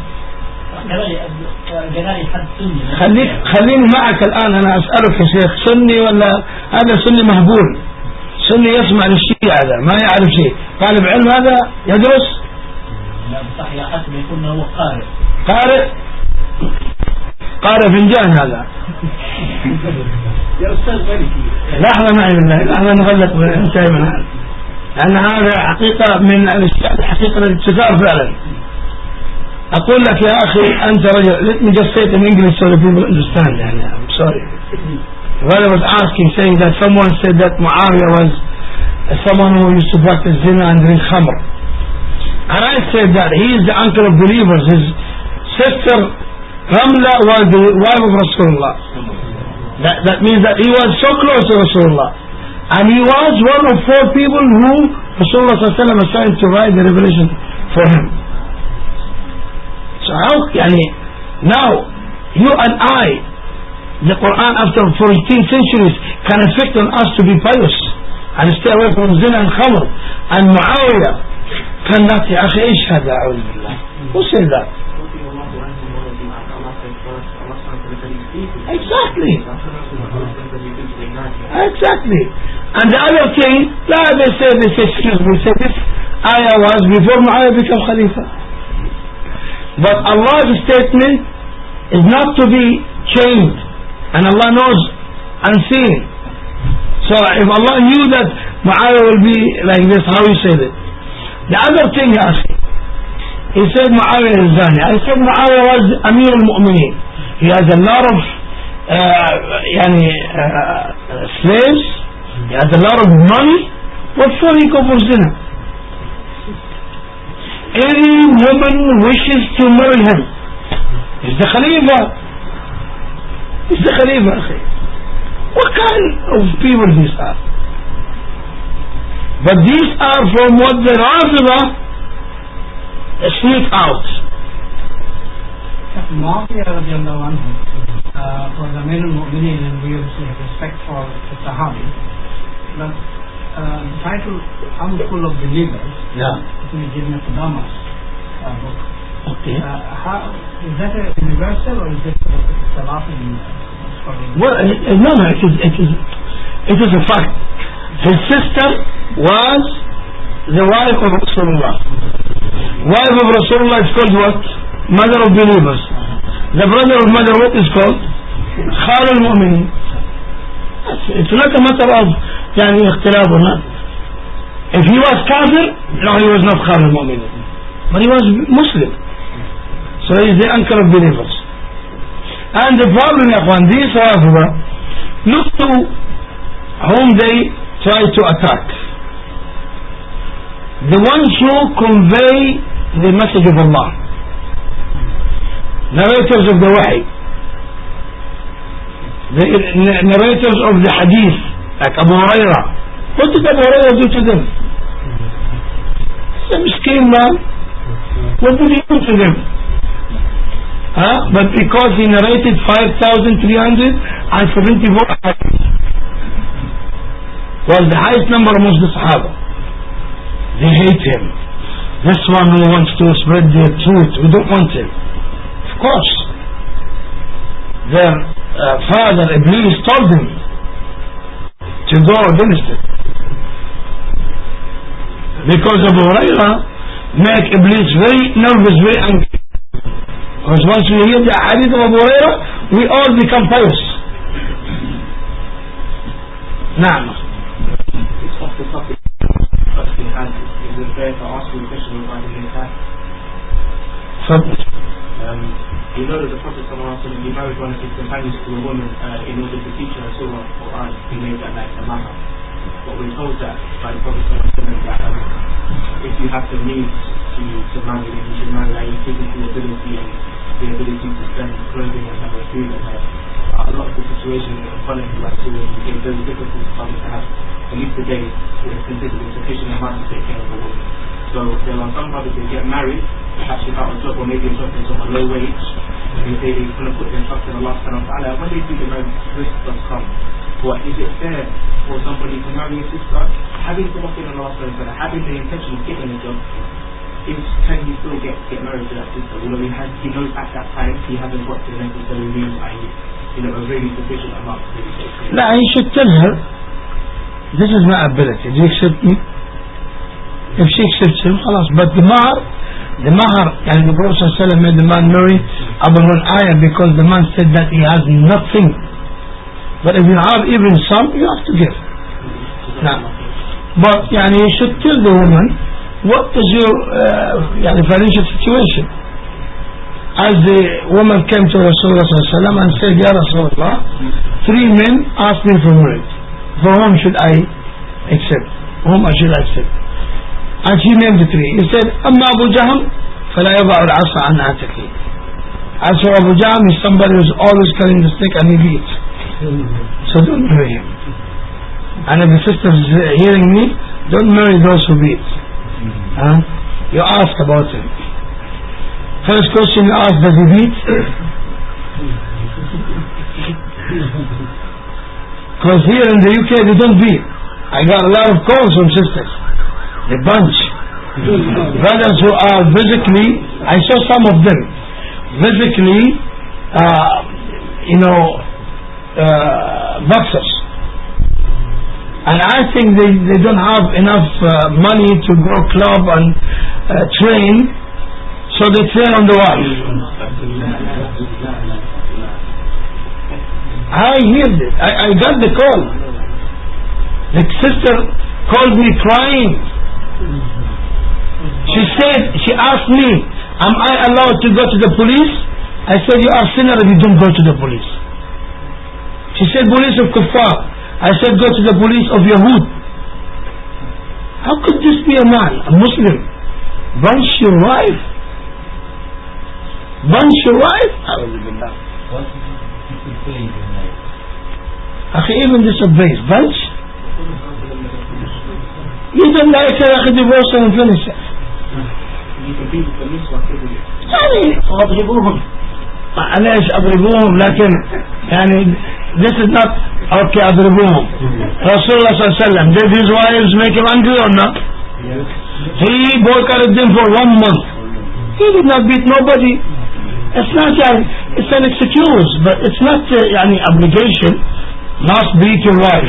خليك خليني معك الآن، أنا أسألك يا شيخ، سني ولا هذا سني مهبول، سني يسمع للشيء، هذا ما يعرف شيء، طالب علم هذا يدرس؟ لا صح، يا حسب يكون هو قارئ. قارئ قارئ فنجان هذا. يا أستاذ مالكي لحظة معي بالله، لحظة نغلق وننتهي من هذا، لأن هذا حقيقة من الأشياء الحقيقة التي تثار فعلا. أقول لك يا أخي أنت رجل، let me just say it in English so that people understand. يعني I'm sorry. When I was asking, saying that someone said that Muawiyah was someone who used to practice zina and drink khamr, and I said that he is the uncle of believers. His sister Ramla was the wife of Rasulullah. That, that means that he was so close to Rasulullah, and he was one of four people who Rasulullah assigned to write the revelation for him. So how, yani, now you and I, the Quran after fourteen centuries can affect on us to be pious and stay away from zina and khamr, and Muawiyah cannot. يا أخي إيش هذا؟ أعوذ بالله. Who said that? Exactly. Exactly. And the other thing, لا they say this excuse me, say this ayah was before Muawiyah became Khalifa. But Allah's statement is not to be changed, and Allah knows unseen. So if Allah knew that Muawiyah will be like this, how you say that? The other thing, he said Muawiyah is Zani. I said Muawiyah was Amir al-Mu'mineen. He has a lot of uh, yani, uh, slaves, he has a lot of money. What for he go for zina? any woman wishes to marry him. He's the Khalifa. He's the Khalifa. What kind of people these are? But these are from what the Rafida sneak out. Muawiyah radiallahu anhu uh, was Amir al-Mu'mineen, and we obviously have respect for the Sahabi. But uh, the title, I'm Full of Believers, Yeah. in the Jannah Damas uh, book. Okay. Uh, how, is that a universal or is it a Salafi? Well, uh, no, no, it is, it is, it is a fact. His sister was the wife of Rasulullah. Wife of Rasulullah is called what? Mother of believers. The brother of mother what is called? Khal al-Mu'minin. It's not a matter of يعني اختلاف or not. If he was kafir, no, he was not Khal al-Mu'minin. But he was Muslim. So he is the uncle of believers. And the problem, Ikhwan, these Rafida, look to whom they try to attack. The ones who convey the message of Allah, narrators of the Wahy, the narrators of the Hadith, like Abu Hurairah. What did Abu Hurairah do to them? Some miskin man. What did he do to them? Huh? But because he narrated five thousand three hundred seventy-four hadith, was the highest number amongst the Sahaba. They hate him. This one who wants to spread the truth, we don't want him. Of course. Their uh, father Iblis told him to go against it. Because Abu Hurairah make Iblis very nervous, very angry. Because once we hear the hadith of Abu Hurairah, we all become pious. Naam. It's off the topic. But we had, is it fair to ask you a question regarding the attack? Um, you know that the Prophet ﷺ, he married one of his companions to a woman uh, in order to teach her Surah Quran. He made that like a maha. But we're told that by the Prophet ﷺ that um, if you have the means to, to marry, then you should marry her, you physical ability and the ability to spend clothing and have a food and have uh, a lot of the situations that are following like Surah, it became very difficult for someone to have at least a day with considered a sufficient amount to take care of a woman. So there are some brothers that get married, perhaps without a job, or maybe a job is on a low wage, and they kind of put their trust in Allah subhanahu wa ta'ala. When they see the marriage risk does come, what is it fair for somebody to marry a sister, having to walk in Allah subhanahu wa ta'ala, having the intention of getting a job, is can he still get, get married to that sister? Although he, has, he knows at that time he hasn't got the necessary means, that is, you know, a really sufficient amount to really take care. No, he should tell her, this is my ability, do you accept me? If she accepts him, خلاص. But the mahar, the mahar, and the Prophet ﷺ made the man marry Abu Ayah because the man said that he has nothing. But if you have even some, you have to give. Now, but yani, you should tell the woman, what is your uh, yani, financial situation? As the woman came to Rasulullah ﷺ and said, Ya Rasulullah, three men asked me for marriage. For whom should I accept? Whom I should accept? And she named the three. He said, أما أبو جهم فلا يضع العصا عن عاتقه. As for Abu Jahm, he's somebody who's always carrying the stick and he beats. So don't marry him. And if the sister is hearing me, don't marry those who beat. Huh? You ask about him. First question you ask, does he beat? Because here in the U K they don't beat. I got a lot of calls from sisters. A bunch. Brothers who are physically, I saw some of them, physically, uh, you know, uh, boxers. And I think they, they don't have enough uh, money to go club and uh, train, so they train on the wife. I heard it. I, I got the call. The sister called me crying. She said, she asked me, am I allowed to go to the police? I said, you are sinner if you don't go to the police. She said, police of kuffar. I said, go to the police of Yahud. How could this be a man, a Muslim, Bunch your wife? Bunch your wife? أعوذ بالله. What people say in the night? أخي even disobeys. Bunch? You don't like her, أخي divorce and finish it. يعني أضربوهم. معليش أضربوهم لكن يعني this is not okay أضربوهم. Rasulullah sallallahu alaihi wasallam did his wives make him angry or not? Yes. He boycotted them for one month. He did not beat nobody. It's not يعني it's an excuse but it's not uh, يعني obligation. Must beat your wife.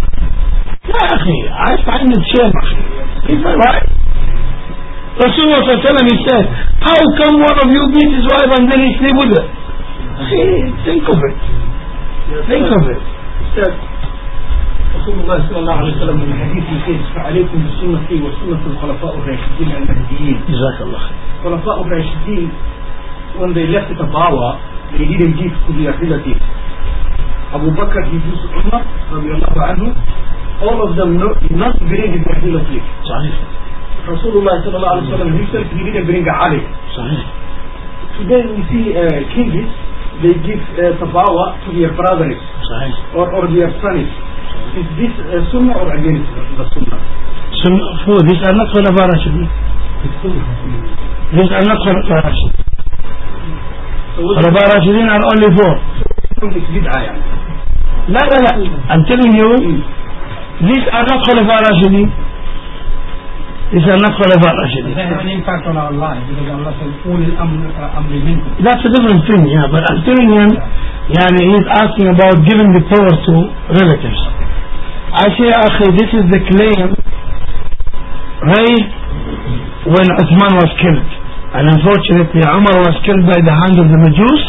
يا أخي I find it shame أخي. It's my wife. Rasulullah sallallahu alaihi wasallam he said, how come one of you beat his wife and then he sleep with her? See, think of it. Think of it. Ustaz, Rasulullah sallallahu alaihi wasallam in the hadith he says, فَعَلَيْكُمْ بِسُنَّتِي وَسُنَّةِ الْخُلَفَاءِ الرَّاشِدِينَ الْمَهْدِيِّينَ. Jazakallah. Khulafa al-Rashidin, when they left the power, they didn't give to their relatives. Abu Bakr, he used Umar, radiallahu anhu, all of them not, not bring their relatives. Sahih. Rasulullah sallallahu alaihi wasallam himself, he didn't bring Ali. Sahih. Today we see uh, kings, they give uh, tabawa to their brothers Sahih. or, or their sons. Is this uh, sunnah or against the sunnah? Some four, these are not Khulafa Rashidin. These are not Khulafa Rashidin. So what Khulafa Rashidin are only four. is bid'ah yani? لا لا لا I'm telling you these are not Khulafa Rashidin. These are not Khulafa Rashidin. They have an impact on our lives because Allah says, "Ul amri minkum." That's a different thing, yeah. But I'm telling him, yani, he's asking about giving the power to relatives. I say, akhi, this is the claim raised when Uthman was killed. And unfortunately, Umar was killed by the hand of the Majus.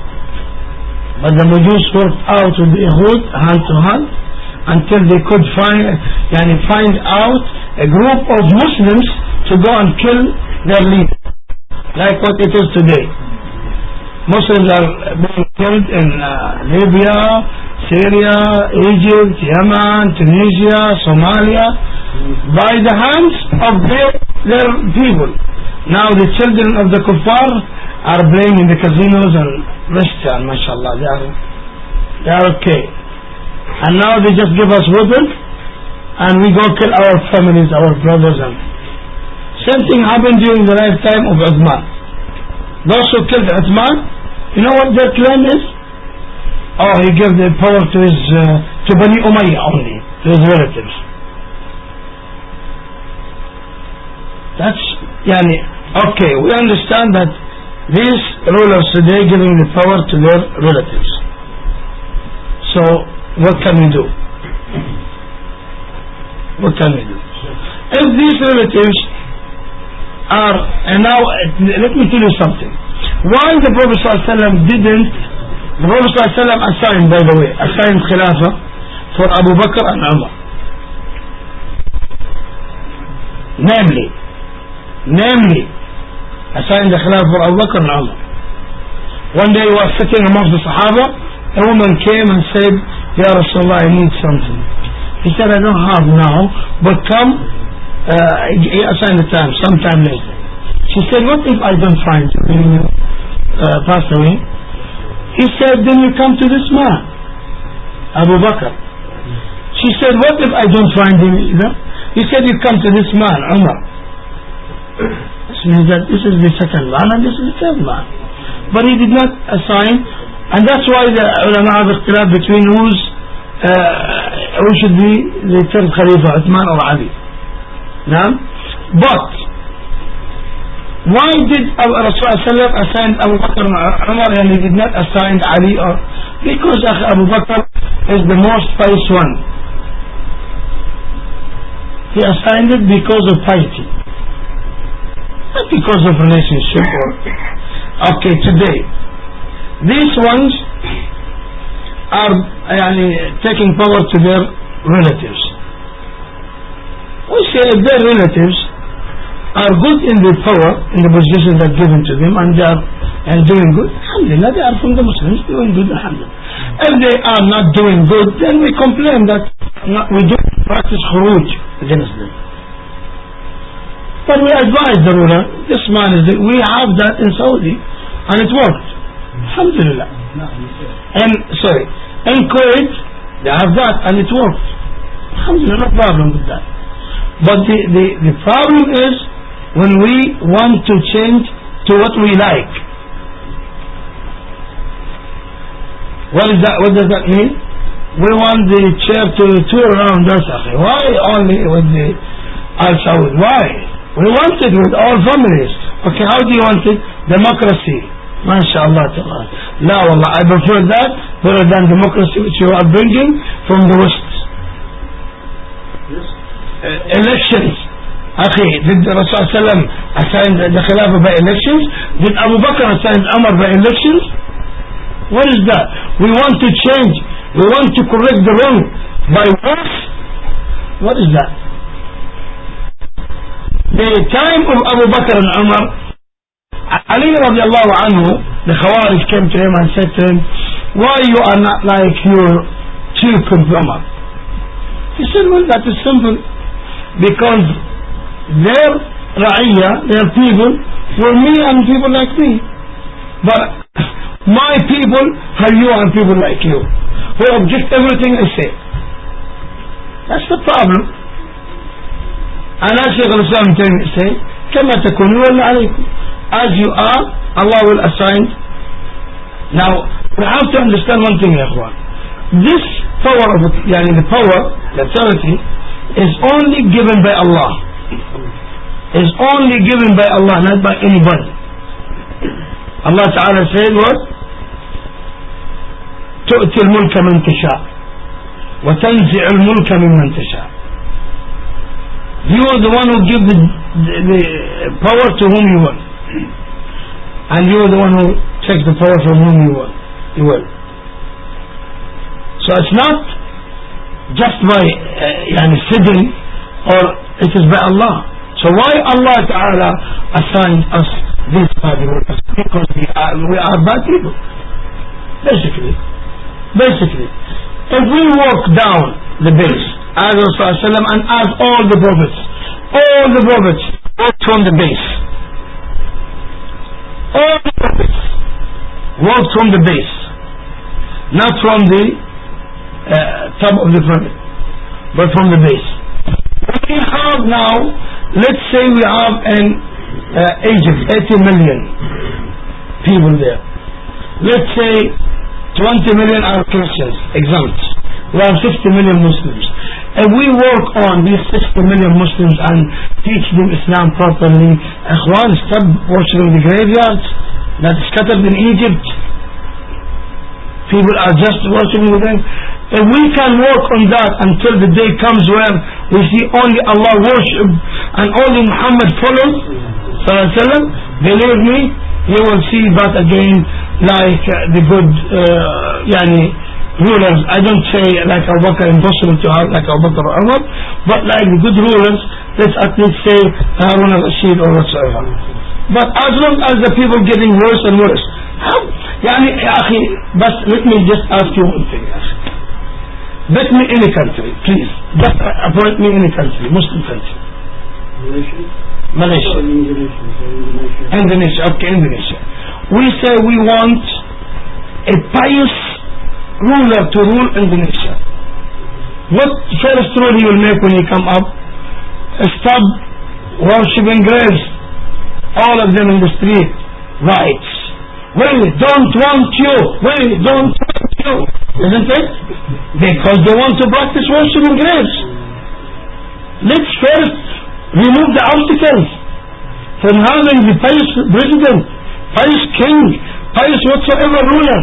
But the Majus worked out with the Yahud, hand to hand, until they could find, yani, find out a group of Muslims to go and kill their leader. Like what it is today. Muslims are being killed in uh, Libya, Syria, Egypt, Yemen, Tunisia, Somalia, by the hands of their, their people. Now the children of the kuffar are playing in the casinos and restaurants, mashallah, they are, they are okay. And now they just give us weapons and we go kill our families, our brothers. And same thing happened during the lifetime of Uthman. Those who killed Uthman, you know what their claim is? Oh, he gave the power to his, uh, to Bani Umayyah only, to his relatives. That's, yani, okay, we understand that these rulers today giving the power to their relatives. So, what can we do? What can we do? If these relatives are, and now, let me tell you something. Why the Prophet ﷺ didn't, the Prophet ﷺ assigned, by the way, assigned Khilafah for Abu Bakr and Umar. Namely, namely, assigned the Khilafah for Abu Bakr and Umar. One day he was sitting amongst the Sahaba, a woman came and said, Ya Rasulullah, I need something. He said, I don't have now, but come, uh, he assigned the time, sometime later. She said, what if I don't find you when you uh, pass away? He said, then you come to this man, Abu Bakr. She said, what if I don't find him either? He said, you come to this man, Umar. This means that this is the second man and this is the third man. But he did not assign, and that's why the ulama have ikhtilaf between who's, uh, who should be the third Khalifa, Uthman or Ali. Now, but why did Rasulullah assign Abu Bakr and Umar and he did not assign Ali? Or because Abu Bakr is the most pious one. He assigned it because of piety, not because of relationship. Or okay, today these ones are yani, taking power to their relatives. We say if their relatives are good in the power, in the position that given to them, and they are and doing good, alhamdulillah, they are from the Muslims, doing good, alhamdulillah. If they are not doing good, then we complain that not, we don't practice khuruj against them. But we advise the ruler, this man is, the, we have that in Saudi, and it worked. Alhamdulillah. And, sorry, in Kuwait, they have that, and it worked. Alhamdulillah, no problem with that. But the, the, the problem is when we want to change to what we like. What is that? What does that mean? We want the chair to tour around us. Why only with the Al Saud? Why? We want it with all families. Okay, how do you want it? Democracy. MashaAllah. La wallah, I prefer that better than democracy which you are bringing from the West. Yes. Uh, elections. Akhi, did the Rasul sallam assign the Khilafah by elections? Did Abu Bakr assign Umar by elections? What is that? We want to change. We want to correct the wrong by force. What is that? The time of Abu Bakr and Umar, Ali radiallahu anhu, the Khawarij came to him and said to him, why you are not like your chief of Umar? He said, well, that is simple. Because their ra'iyya, their people, were me and people like me. But my people are you and people like you, who object everything I say. That's the problem. And as Shaykh al-Islam say, كما تكونون عليكم, as you are, Allah will assign. Now we have to understand one thing, ya ikhwan. This power of it, yani the power, the authority, is only given by Allah. Is only given by Allah, not by anybody. Allah Ta'ala said what? تؤتي الملك من تشاء وتنزع الملك ممن تشاء. You are the one who gives the, the, the power to whom you want, and you are the one who takes the power from whom you want. You will. So it's not just by uh, yani sitting, or it is by Allah. So why Allah Ta'ala assigned us this bad workers? Because we are, we are bad people. Basically. Basically. If we walk down the base, as Rasulullah and as all the prophets, all the prophets walked from the base. All the prophets walked from the base. Not from the uh, top of the pyramid, but from the base. We have now, let's say we have in uh, Egypt eighty million people there. Let's say twenty million are Christians, exempt. We have sixty million Muslims. If we work on these sixty million Muslims and teach them Islam properly, Ikhwan, stop worshiping the graveyards that is scattered in Egypt. People are just worshiping with them. If we can work on that until the day comes where we see only Allah worship and only Muhammad follows, believe me, you will see that again like uh, the good uh, yani, rulers. I don't say like Abu Bakr, impossible to have like Abu Bakr or Umar, but like the good rulers, let's at least say Harun al-Rashid or whatsoever. But as long as the people getting worse and worse, how, yani, ya akhi, but let me just ask you one thing, ya akhi. Bet me any country, please. Just appoint me any country, Muslim country. Malaysia? Malaysia. Indonesia. Indonesia, okay, Indonesia. We say we want a pious ruler to rule Indonesia. What first rule he will make when he come up? Stop worshipping graves. All of them in the street. Rights. We don't want you. We don't want you. Isn't it? Because they want to practice worshipping graves. Let's first remove the obstacles from having the pious president, pious king, pious whatsoever ruler.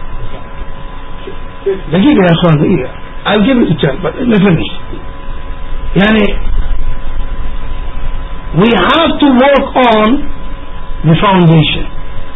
دقيقة يا أخوان دقيقة. I'll give it a chance, but let me finish. يعني we have to work on the foundation.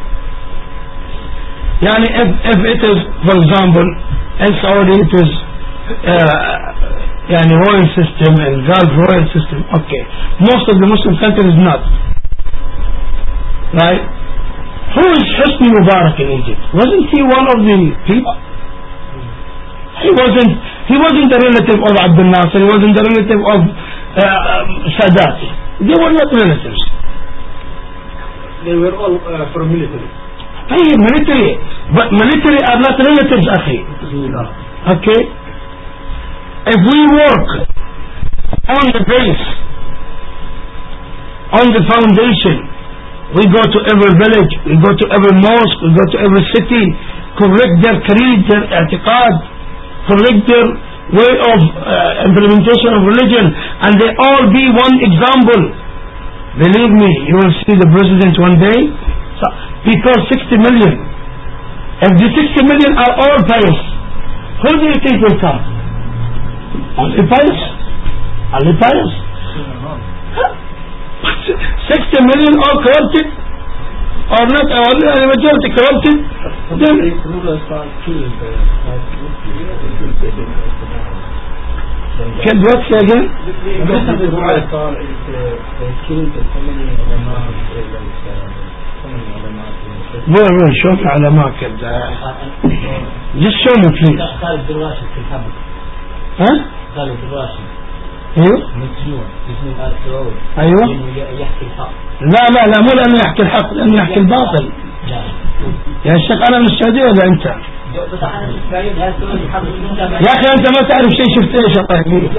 يعني if, if it is, for example, in Saudi it is uh, يعني royal system and Gulf royal system, okay. Most of the Muslim countries not. Right? Who is Hosni Mubarak in Egypt? Wasn't he one of the people? He wasn't, he wasn't a relative of Abdul Nasser, he wasn't a relative of uh, Sadat. They were not relatives. They were all uh, from military. Hey, military. But military are not relatives, akhi. Okay? If we work on the base, on the foundation, we go to every village, we go to every mosque, we go to every city, correct their creed, their i'tiqad, correct their way of uh, implementation of religion, and they all be one example. Believe me, you will see the president one day, so, because sixty million. If the sixty million are all pious, who do you think will come? Only pious? Only pious? Huh? sixty million all corrupted? Or not, or the majority corrupted? Then can what say again? Where, where, show me علماء كده. Just show me please. خالد بن راشد في الحبس. ها؟ خالد بن راشد. ايوه. مسجون مسجون آل سعود. ايوه. يحكي الحق. لا لا لا مو لأنه يحكي الحق، لأنه يحكي الباطل. يا شيخ أنا من السعودية ولا أنت؟ يا أخي أنت ما تعرف شيء، شفت إيش الله يهديك.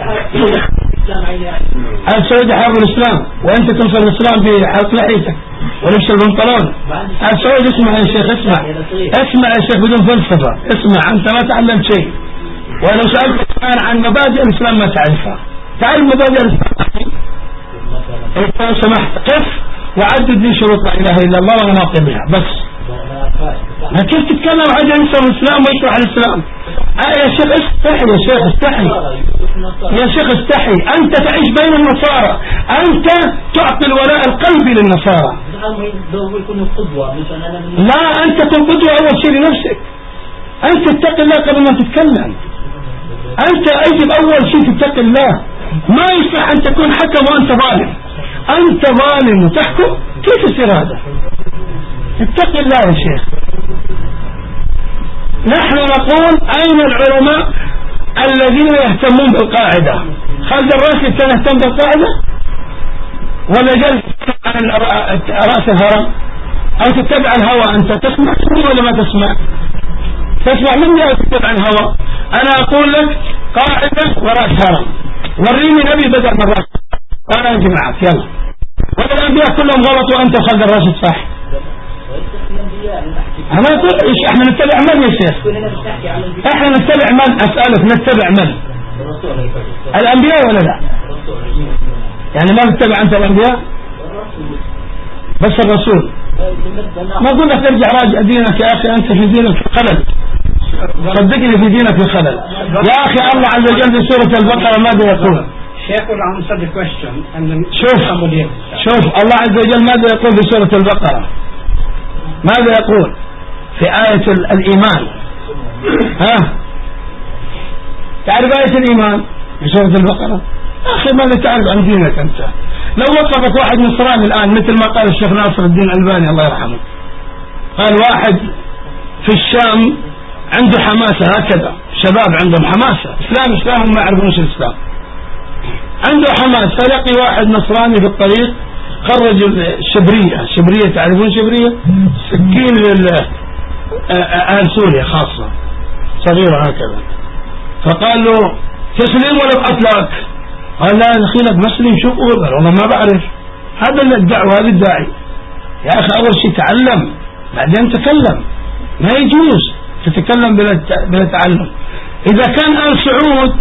السعودي حرب الإسلام وأنت تنصر الإسلام بحلق لحيتك ولبس البنطلون. السعودي اسمع يا شيخ، اسمع اسمع يا شيخ بدون فلسفة، اسمع أنت ما تعلم شيء. ولو سألتك الآن عن مبادئ الإسلام ما تعرفها. تعرف مبادئ الإسلام؟ إذا سمحت قف وعدد لي شروط لا إله إلا الله ومناقبها بس. ما كيف تتكلم عن ينصر الإسلام ويشرح الإسلام؟ آه يا شيخ استحي، يا شيخ استحي، يا شيخ استحي. أنت تعيش بين النصارى، أنت تعطي الولاء القلبي للنصارى. لا أنت كن قدوة أول شيء لنفسك. أنت تتقي الله قبل ما تتكلم. أنت يجب أول شيء تتقي الله. ما يصح أن تكون حكم وأنت ظالم. أنت ظالم وتحكم، كيف يصير هذا؟ اتق الله يا شيخ. نحن نقول أين العلماء الذين يهتمون بالقاعدة؟ خالد الراشد كان يهتم بالقاعدة ولا جلس عن رأس الهرم؟ أو تتبع الهوى؟ أنت تسمع مني ولا ما تسمع؟ تسمع مني أو تتبع الهوى؟ أنا أقول لك قاعدة ورأس هرم، وريني نبي بدأ من رأس وأنا أنت معك يلا. ولا الأنبياء كلهم غلطوا وأنت خالد الراشد صح؟ أنا أقول إيش إحنا نتبع من يا شيخ؟ إحنا نتبع من؟ أسألك نتبع من؟ الأنبياء ولا لا؟ يعني ما نتبع أنت الأنبياء؟ بس الرسول. ما أقول لك ارجع راجع دينك يا أخي، أنت في دينك في خلل، صدقني في دينك في خلل يا أخي. الله عز وجل في سورة البقرة ماذا يقول؟ شوف شوف الله عز وجل ماذا يقول في سورة البقرة؟ ماذا يقول في آية الإيمان؟ ها تعرف آية الإيمان في سورة البقرة؟ أخي ماذا تعرف عن دينك أنت؟ لو وقفك واحد نصراني الآن مثل ما قال الشيخ ناصر الدين الألباني الله يرحمه، قال واحد في الشام عنده حماسة هكذا، شباب عندهم حماسة إسلام إسلام ما يعرفونش الإسلام، عنده حماسة، لقي واحد نصراني في الطريق خرج الشبرية، شبرية تعرفون شبرية؟ سكين لأهل سوريا خاصة صغيرة هكذا، فقال له تسلم ولا بقتلك؟ قال لا دخيلك مسلم. شو قول؟ والله ما بعرف. هذا الدعوة، هذا الداعي يا أخي. أول شيء تعلم بعدين تكلم، ما يجوز تتكلم بلا تعلم. إذا كان آل سعود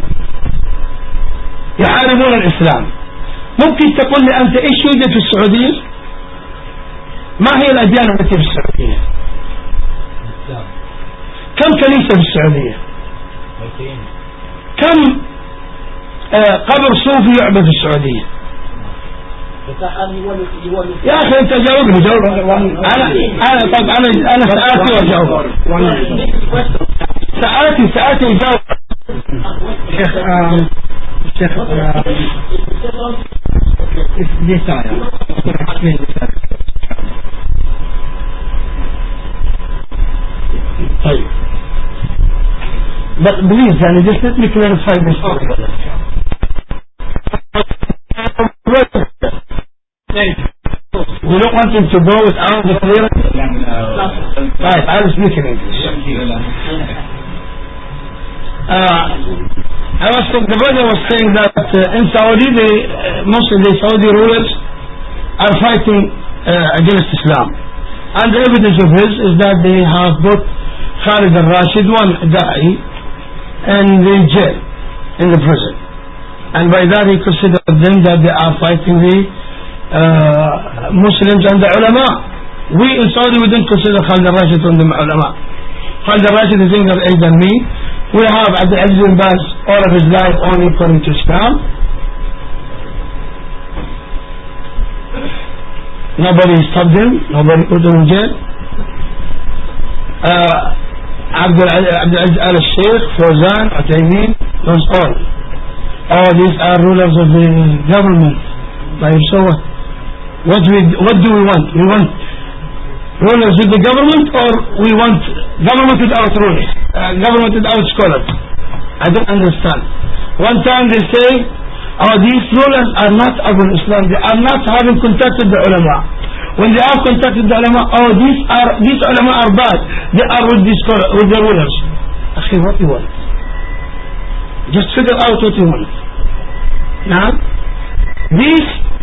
يحاربون الإسلام، ممكن تقول لي أنت إيش يوجد في السعودية؟ ما هي الأديان التي في السعودية؟ كم كنيسة في السعودية؟ كم آه قبر صوفي يعبد في السعودية؟ يا أخي أنت جاوبني جاوبني. أنا أنا طب أنا أنا سألتي وجاوب. سألتي سألتي وجاوب. شيخ شيخ ليش تعال؟ طيب. But please, يعني just let me clarify this. don't want him to go without the clearance? Right, I'll speak in English. Uh, I was saying, the brother was saying that uh, in Saudi, the, uh, most of the Saudi rulers are fighting uh, against Islam. And the evidence of his is that they have put Khalid al-Rashid, one da'i, in the jail, in the prison. And by that he considered them that they are fighting the uh, Muslims and the ulama. We in Saudi, we didn't consider Khalid al-Rashid from the ulama. Khalid al-Rashid is younger age than me. We have Abdul Aziz bin Baz all of his life only according to Islam. Nobody stopped him, nobody put him in jail. Uh, Abdul Aziz al-Sheikh, Fawzan, Uthaymeen, those all. All these are rulers of the government. By so what? What, we, what do we want? We want rulers with the government, or we want government without rulers? Uh, government without scholars? I don't understand. One time they say, oh, these rulers are not Ahlul Islam, they are not having contacted the ulama. When they have contacted the ulama, oh, these are these ulama are bad, they are with the scholars, with the rulers. Akhi, what do you want? Just figure out what you want. Now, these,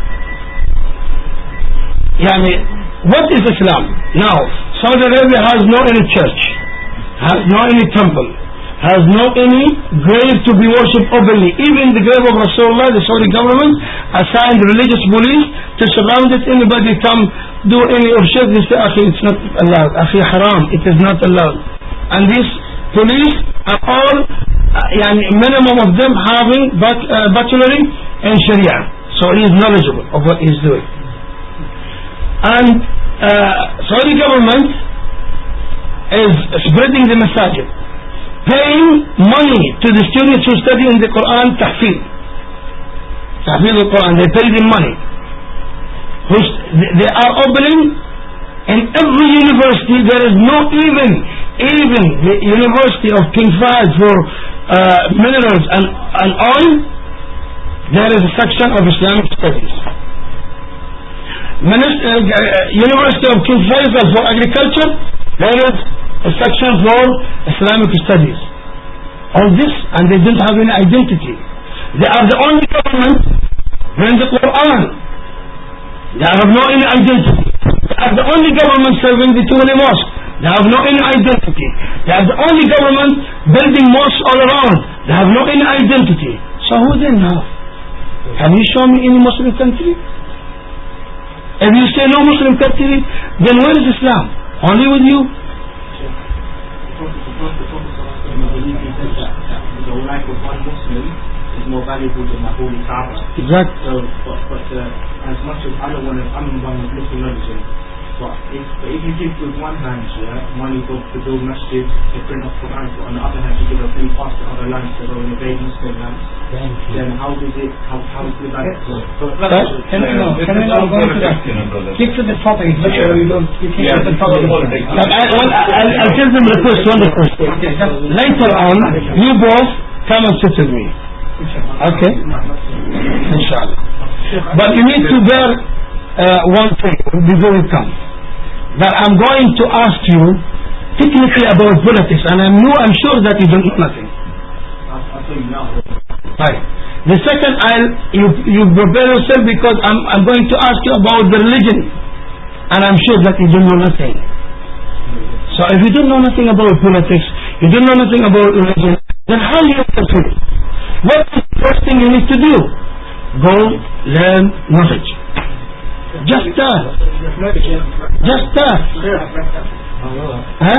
yani, what is Islam? Now, Saudi Arabia has no any church, has no any temple, has no any grave to be worshipped openly. Even the grave of Rasulullah, the Saudi government assigned religious police to surround it. Anybody come do any urshad, they say, Akhi, it's not allowed. Akhi, haram, it is not allowed. And these police are all, uh, yani, minimum of them having but, uh, bachelorate in Sharia. So he is knowledgeable of what he is doing. And uh, Saudi government is spreading the masajid, paying money to the students who study in the Quran, tahfidh. Tahfidh al-Quran, they pay them money. Who's, they are opening in every university. There is no even, even the University of King Fahd for uh, minerals and, and oil, there is a section of Islamic studies. Minister, uh, University of King Faisal for agriculture, there is a section for Islamic studies. All this, and they don't have any identity. They are the only government in the Quran. They have no any identity. They are the only government serving the two holy mosques. They have no any identity. They are the only government building mosques all around. They have no any identity. So who then now? Can you show me any Muslim country? If you say no Muslim country, then where is Islam? Only with you? The life of one Muslim is more valuable than the holy Kaaba. Exactly. So, but, but uh, as much as I don't want to, I'm one with Muslim religion, but if, but if you give with one hand, yeah, money to, to build masjids, to print off Quran, but on the other hand you give a free pass to other lands that are invade Muslim lands, then how does it, how, how is the land? Can we know, can we now go to that? Stick to the topic, so you don't, you can't get the topic. I'll tell them request, one request. Later on, you both come and sit with me. Okay? Inshallah. But you need to bear uh, one thing before we come. That I'm going to ask you technically about politics, and I know, I'm sure that you don't know nothing. I'll tell you now. Right. The second, I'll you you prepare yourself, because I'm I'm going to ask you about the religion, and I'm sure that you don't know nothing. So if you don't know nothing about politics, you don't know nothing about religion, then how do you continue? What is the first thing you need to do? Go learn knowledge. Just that. Just that. Huh?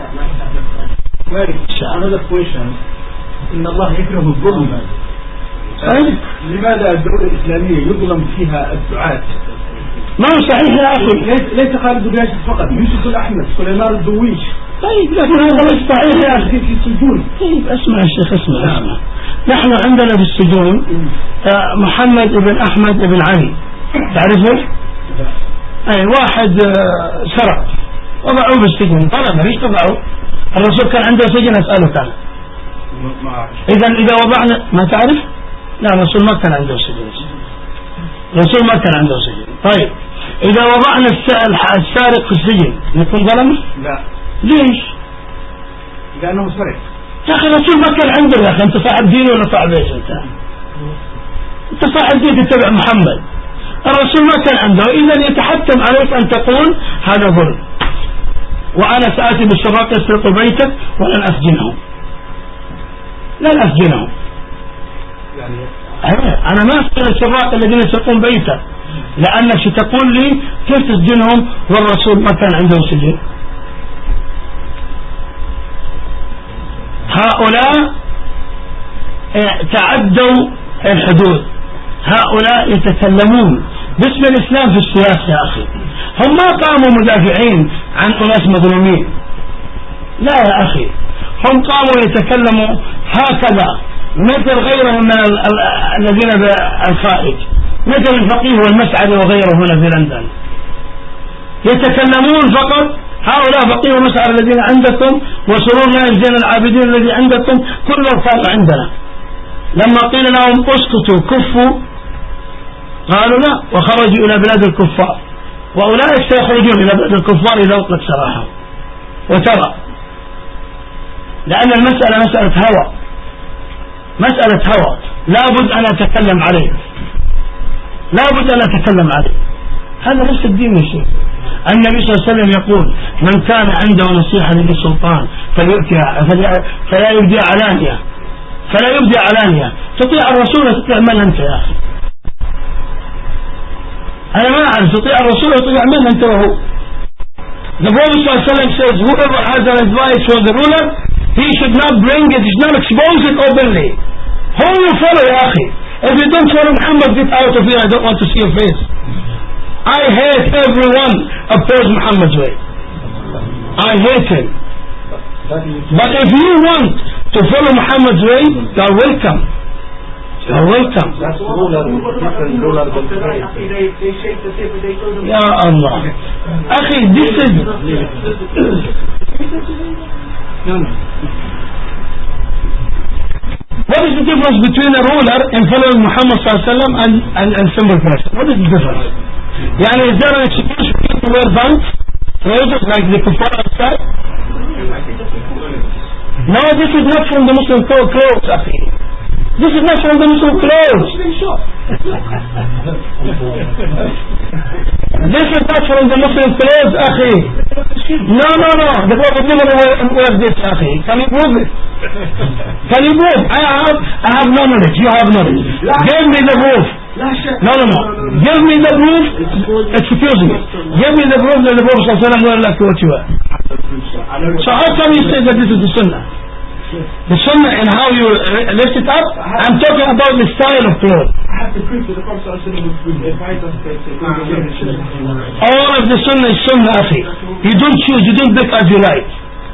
Another question. إن الله يكره الظلم. لماذا الدولة الإسلامية يظلم فيها الدعاة؟ ما هو صحيح يا أخي. ليس خالد بن ياسر فقط، يوسف الأحمد، سليمان الدويش. طيب لكن هذا ليس صحيح يا أخي. في السجون. طيب اسمع يا شيخ، اسمع اسمع. نحن عندنا في السجون محمد بن أحمد بن علي، تعرفه؟ أي واحد سرق وضعوه بالسجن. طبعا ليش طبعوه؟ الرسول كان عنده سجن، أسألك أنا. إذا إذا وضعنا، ما تعرف؟ لا، الرسول ما كان عنده سجن. الرسول ما كان عنده سجن. طيب إذا وضعنا السارق في السجن نكون ظلمه؟ لا. ليش؟ لأنه سرق. يا أخي الرسول ما كان عنده. يا أخي أنت صاحب دين ولا صاحب إيش أنت؟ أنت صاحب دين تتبع محمد. الرسول ما كان عنده، إذا يتحتم عليك أن تقول هذا ظلم، وأنا سآتي بالشراط يسرق بيتك ولن أسجنهم، لن أسجنهم. يعني أنا ما أسجن الشراط الذين يسرقون بيتك، لأنك تقول لي كيف تسجنهم والرسول ما كان عنده سجن. هؤلاء تعدوا الحدود، هؤلاء يتكلمون باسم الإسلام في السياسة. يا أخي هم ما قاموا مدافعين عن أناس مظلومين، لا يا أخي، هم قاموا يتكلموا هكذا مثل غيرهم من الذين بالخارج، مثل الفقيه والمسعدي وغيره هنا في لندن، يتكلمون فقط. هؤلاء فقيه ومسعدي الذين عندكم وسرور نائب زين العابدين الذي عندكم كلهم كانوا عندنا. لما قيل لهم اسكتوا كفوا قالوا لا، وخرجوا إلى بلاد الكفار، وأولئك سيخرجون إلى بلاد الكفار إذا أطلق سراحهم. وترى لأن المسألة مسألة هوى، مسألة هوى لابد أن أتكلم عليه، لابد أن أتكلم عليه. هذا ليس الدين يا شيخ. النبي صلى الله عليه وسلم يقول من كان عنده نصيحة للسلطان فليؤتها فلا يبدي علانية، فلا يبدي علانية. تطيع الرسول وتطيع من أنت يا أخي؟ أنا ما أعرف، تطيع الرسول وتطيع من أنت وهو. The Prophet صلى الله عليه وسلم says whoever has an advice for the ruler he should not bring it, he should not expose it openly. Who you follow يا أخي? If you don't follow Muhammad, get out of here, I don't want to see your face. I hate everyone oppose Muhammad's way. I hate him. But if you want to follow Muhammad's way, you are welcome. You are welcome. Ya Allah. Akhi, this is what is the difference between a ruler and following Muhammad sallallahu alaihi wasallam and, and, and simple person? What is the difference? Yani is there an excuse for people to wear bands, trousers like the kuffar outside? No, this is not from the Muslim clothes, akhi. This is not from the Muslim clothes. This is not from the Muslim clothes, akhi. No, no, no. The Prophet never wear this, akhi. Can you prove it? Can you prove? I have, I have no knowledge. You have knowledge. Give me the proof. No, no, no. Give me the proof. Excuse me. Give me the proof that the Prophet sallallahu alaihi wasallam wear like what you wear. So how come you say that this is the Sunnah? The Sunnah and how you lift it up. I'm talking about the style of clothes. I have the proof that the Prophet would advise us to all of the Sunnah is Sunnah, akhi. You don't choose, you don't pick as you like.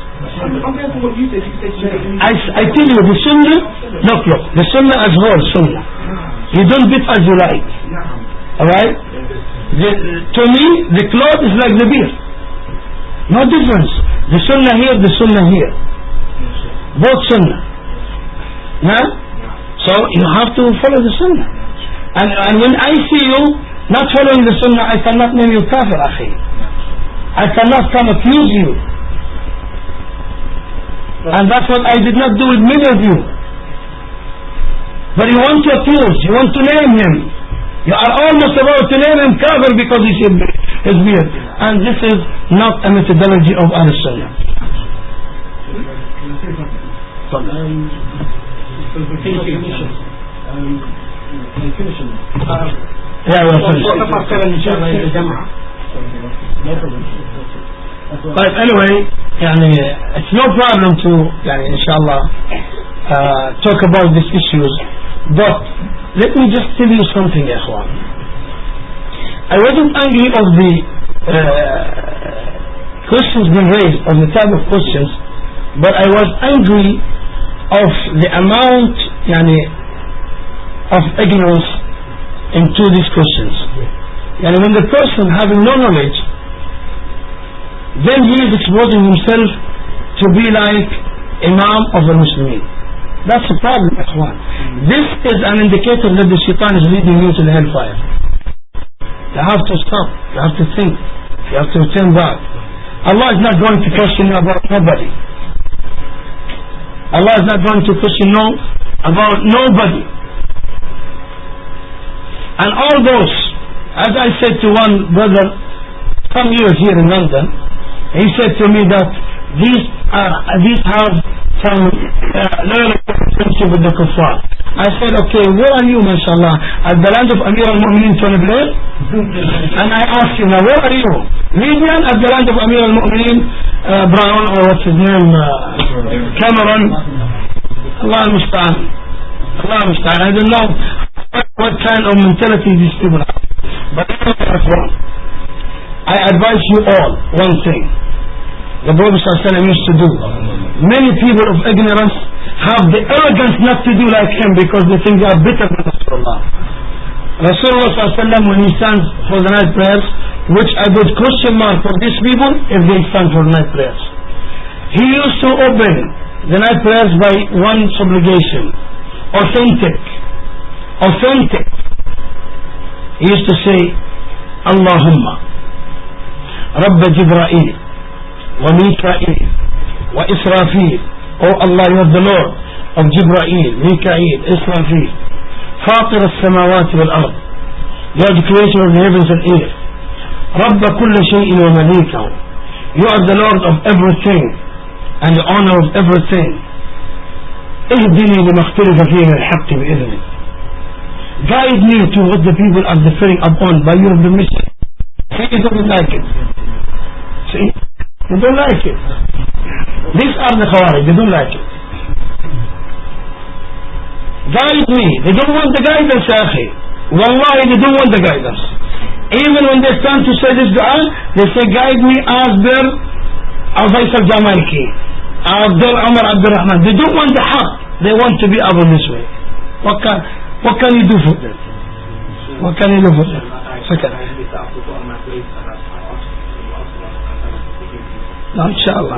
I, I tell you, the Sunnah, look, look, the Sunnah as whole, Sunnah. You don't pick as you like. Alright? To me, the cloth is like the beer. No difference. The Sunnah here, the Sunnah here. Both Sunnah. Yeah? So you have to follow the Sunnah. And, and when I see you not following the Sunnah, I cannot name you kafir, akhi. I cannot come accuse you. And that's what I did not do with many of you. But you want to accuse, you want to name him. You are almost about to name him kafir because he should his beard. And this is not a methodology of Al-Sunnah. Yeah, we're finished. But anyway, يعني, it's no problem to يعني, inshallah uh, talk about these issues. But let me just tell you something, ya ikhwan. I wasn't angry of the uh, questions being raised, of the type of questions, but I was angry of the amount يعني, of ignorance into these questions. يعني, when the person having no knowledge, then he is exposing himself to be like Imam of the Muslimin. That's the problem, ikhwan. This is an indicator that the shaitan is leading you to the hellfire. You have to stop. You have to think. You have to return back. Allah is not going to question you about nobody. Allah is not going to question you about nobody. And all those, as I said to one brother some years here in London, he said to me that these are these have some uh, loyal relationship with the kuffar. I said, okay, where are you, mashallah? At the land of Amir al-Mu'minin, Tony Blair? And I asked him, now where are you? Libyan, at the land of Amir al-Mu'minin, uh, Brown, or what's his name, uh, Cameron. Allah al-Musta'an. Allah al-Musta'an. I don't know what, what kind of mentality these people have. But I advise you all one thing. The Prophet ﷺ used to do. Many people of ignorance have the arrogance not to do like him because they think they are better than Rasulullah. Rasulullah ﷺ, when he stands for the night prayers, which I put question mark for these people if they stand for night prayers, he used to open the night prayers by one supplication. Authentic. Authentic. He used to say, Allahumma Rabba Jibra'il وميكائيل وإسرافيل. Oh Allah, you are the Lord of Jibra'il, Mikael, Israfil, فاطر السماوات والأرض. You are the creator of the heavens and earth. رب كل شيء ومليكه. You are the Lord of everything and the owner of everything. اهدني لما اختلف فيه من الحق بإذنك. Guide me to what the people are differing upon by your permission. See, you don't like it. See? They don't like it. These are the Khawarij. They don't like it. Guide me. They don't want the guidance, Akhi. Wallahi, they don't want the guidance. Even when they stand to say this dua, they say, guide me as their Faisal Jamalki, as their Umar Abdul Rahman. They don't want the haq. They want to be Abu this way. What can, what can you do for them? What can you do for them? Second. No, inshallah.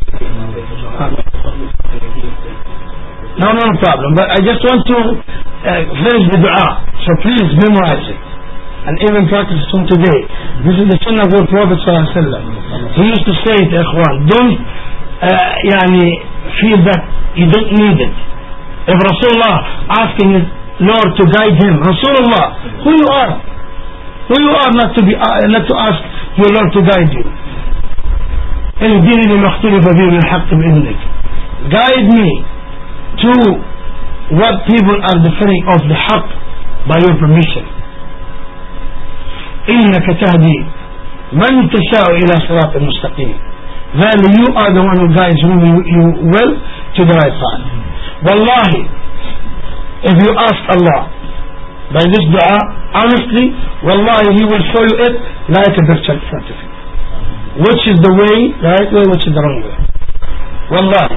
No, no problem. But I just want to uh, finish the dua. So please memorize it. And even practice from today. This is the sunnah of the Prophet ﷺ. He used to say it, Ikhwan, don't uh, yani, feel that you don't need it. If Rasulullah asking his Lord to guide him, Rasulullah, who you are? Who you are not to be uh, not to ask your Lord to guide you? اهدني لما اختلف فيه من الحق بإذنك. Guide me to what people are differing of the haq by your permission. إنك تهدي من تشاء إلى صراط المستقيم. Then you are the one who guides whom you, you will to the right path. Wallahi, if you ask Allah by this dua, honestly, wallahi, He will show you it like a picture in front of you. Which is the way, the right way, which is the wrong way. Wallahi.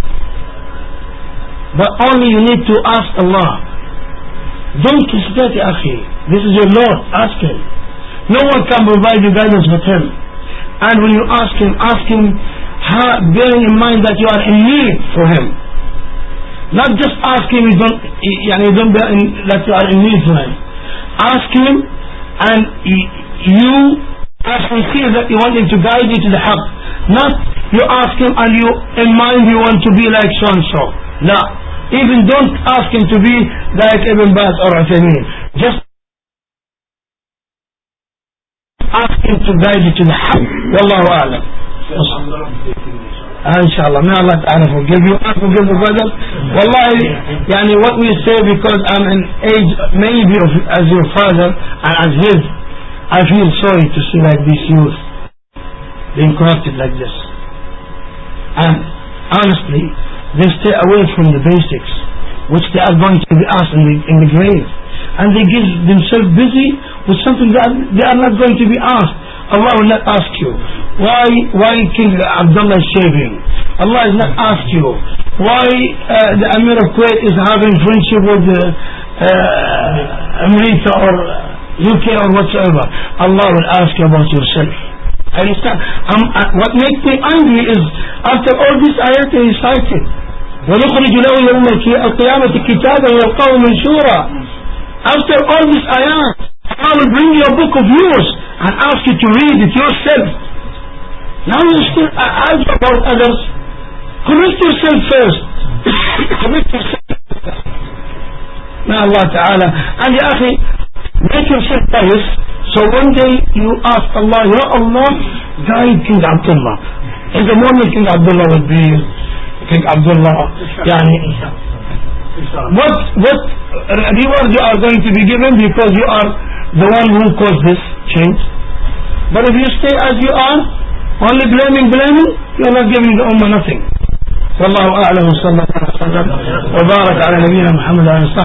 But only you need to ask Allah. Don't hesitate, akhi. This is your Lord. Ask Him. No one can provide you guidance but Him. And when you ask Him, ask Him bearing in mind that you are in need for Him. Not just ask Him, you don't, you don't bear in, that you are in need for Him. Ask Him and you as sincere that you want Him to guide you to the haqq. Not you ask Him and you in mind you want to be like so and so. No. Even don't ask Him to be like Ibn Baz or Uthaymeen. Just ask Him to guide you to the haqq. Wallahu a'lam. Inshallah. May Allah Ta'ala forgive you and forgive the brother. Wallahi, yani what we say, because I'm in age maybe of, as your father and as his, I feel sorry to see like these youth being corrupted like this. And honestly, they stay away from the basics, which they are going to be asked in the, in the grave. And they give themselves busy with something that they are not going to be asked. Allah will not ask you, why why King Abdullah is shaving? Allah has not asked you, why uh, the Amir of Kuwait is having friendship with the uh, America or U K or whatsoever. Allah will ask you about yourself. I understand. Um, uh, what makes me angry is after all these ayat he cited, وَنُخْرِجُ لَهُ يَوْمَ الْقِيَامَةِ كِتَابًا يَلْقَاهُ مَنْشُورًا. After all these ayat, Allah will bring you a book of yours and ask you to read it yourself. Now you still ask about others. Correct yourself first. Correct yourself. May Allah Ta'ala. And Ya Akhi, make yourself pious. So one day you ask Allah, Ya Allah, guide King Abdullah. In the morning King Abdullah would be King Abdullah. Yani, what what reward you are going to be given because you are the one who caused this change. But if you stay as you are, only blaming, blaming, you are not giving the Ummah nothing. والله أعلم صلى الله عليه وسلم وبارك على نبينا محمد عليه الصلاة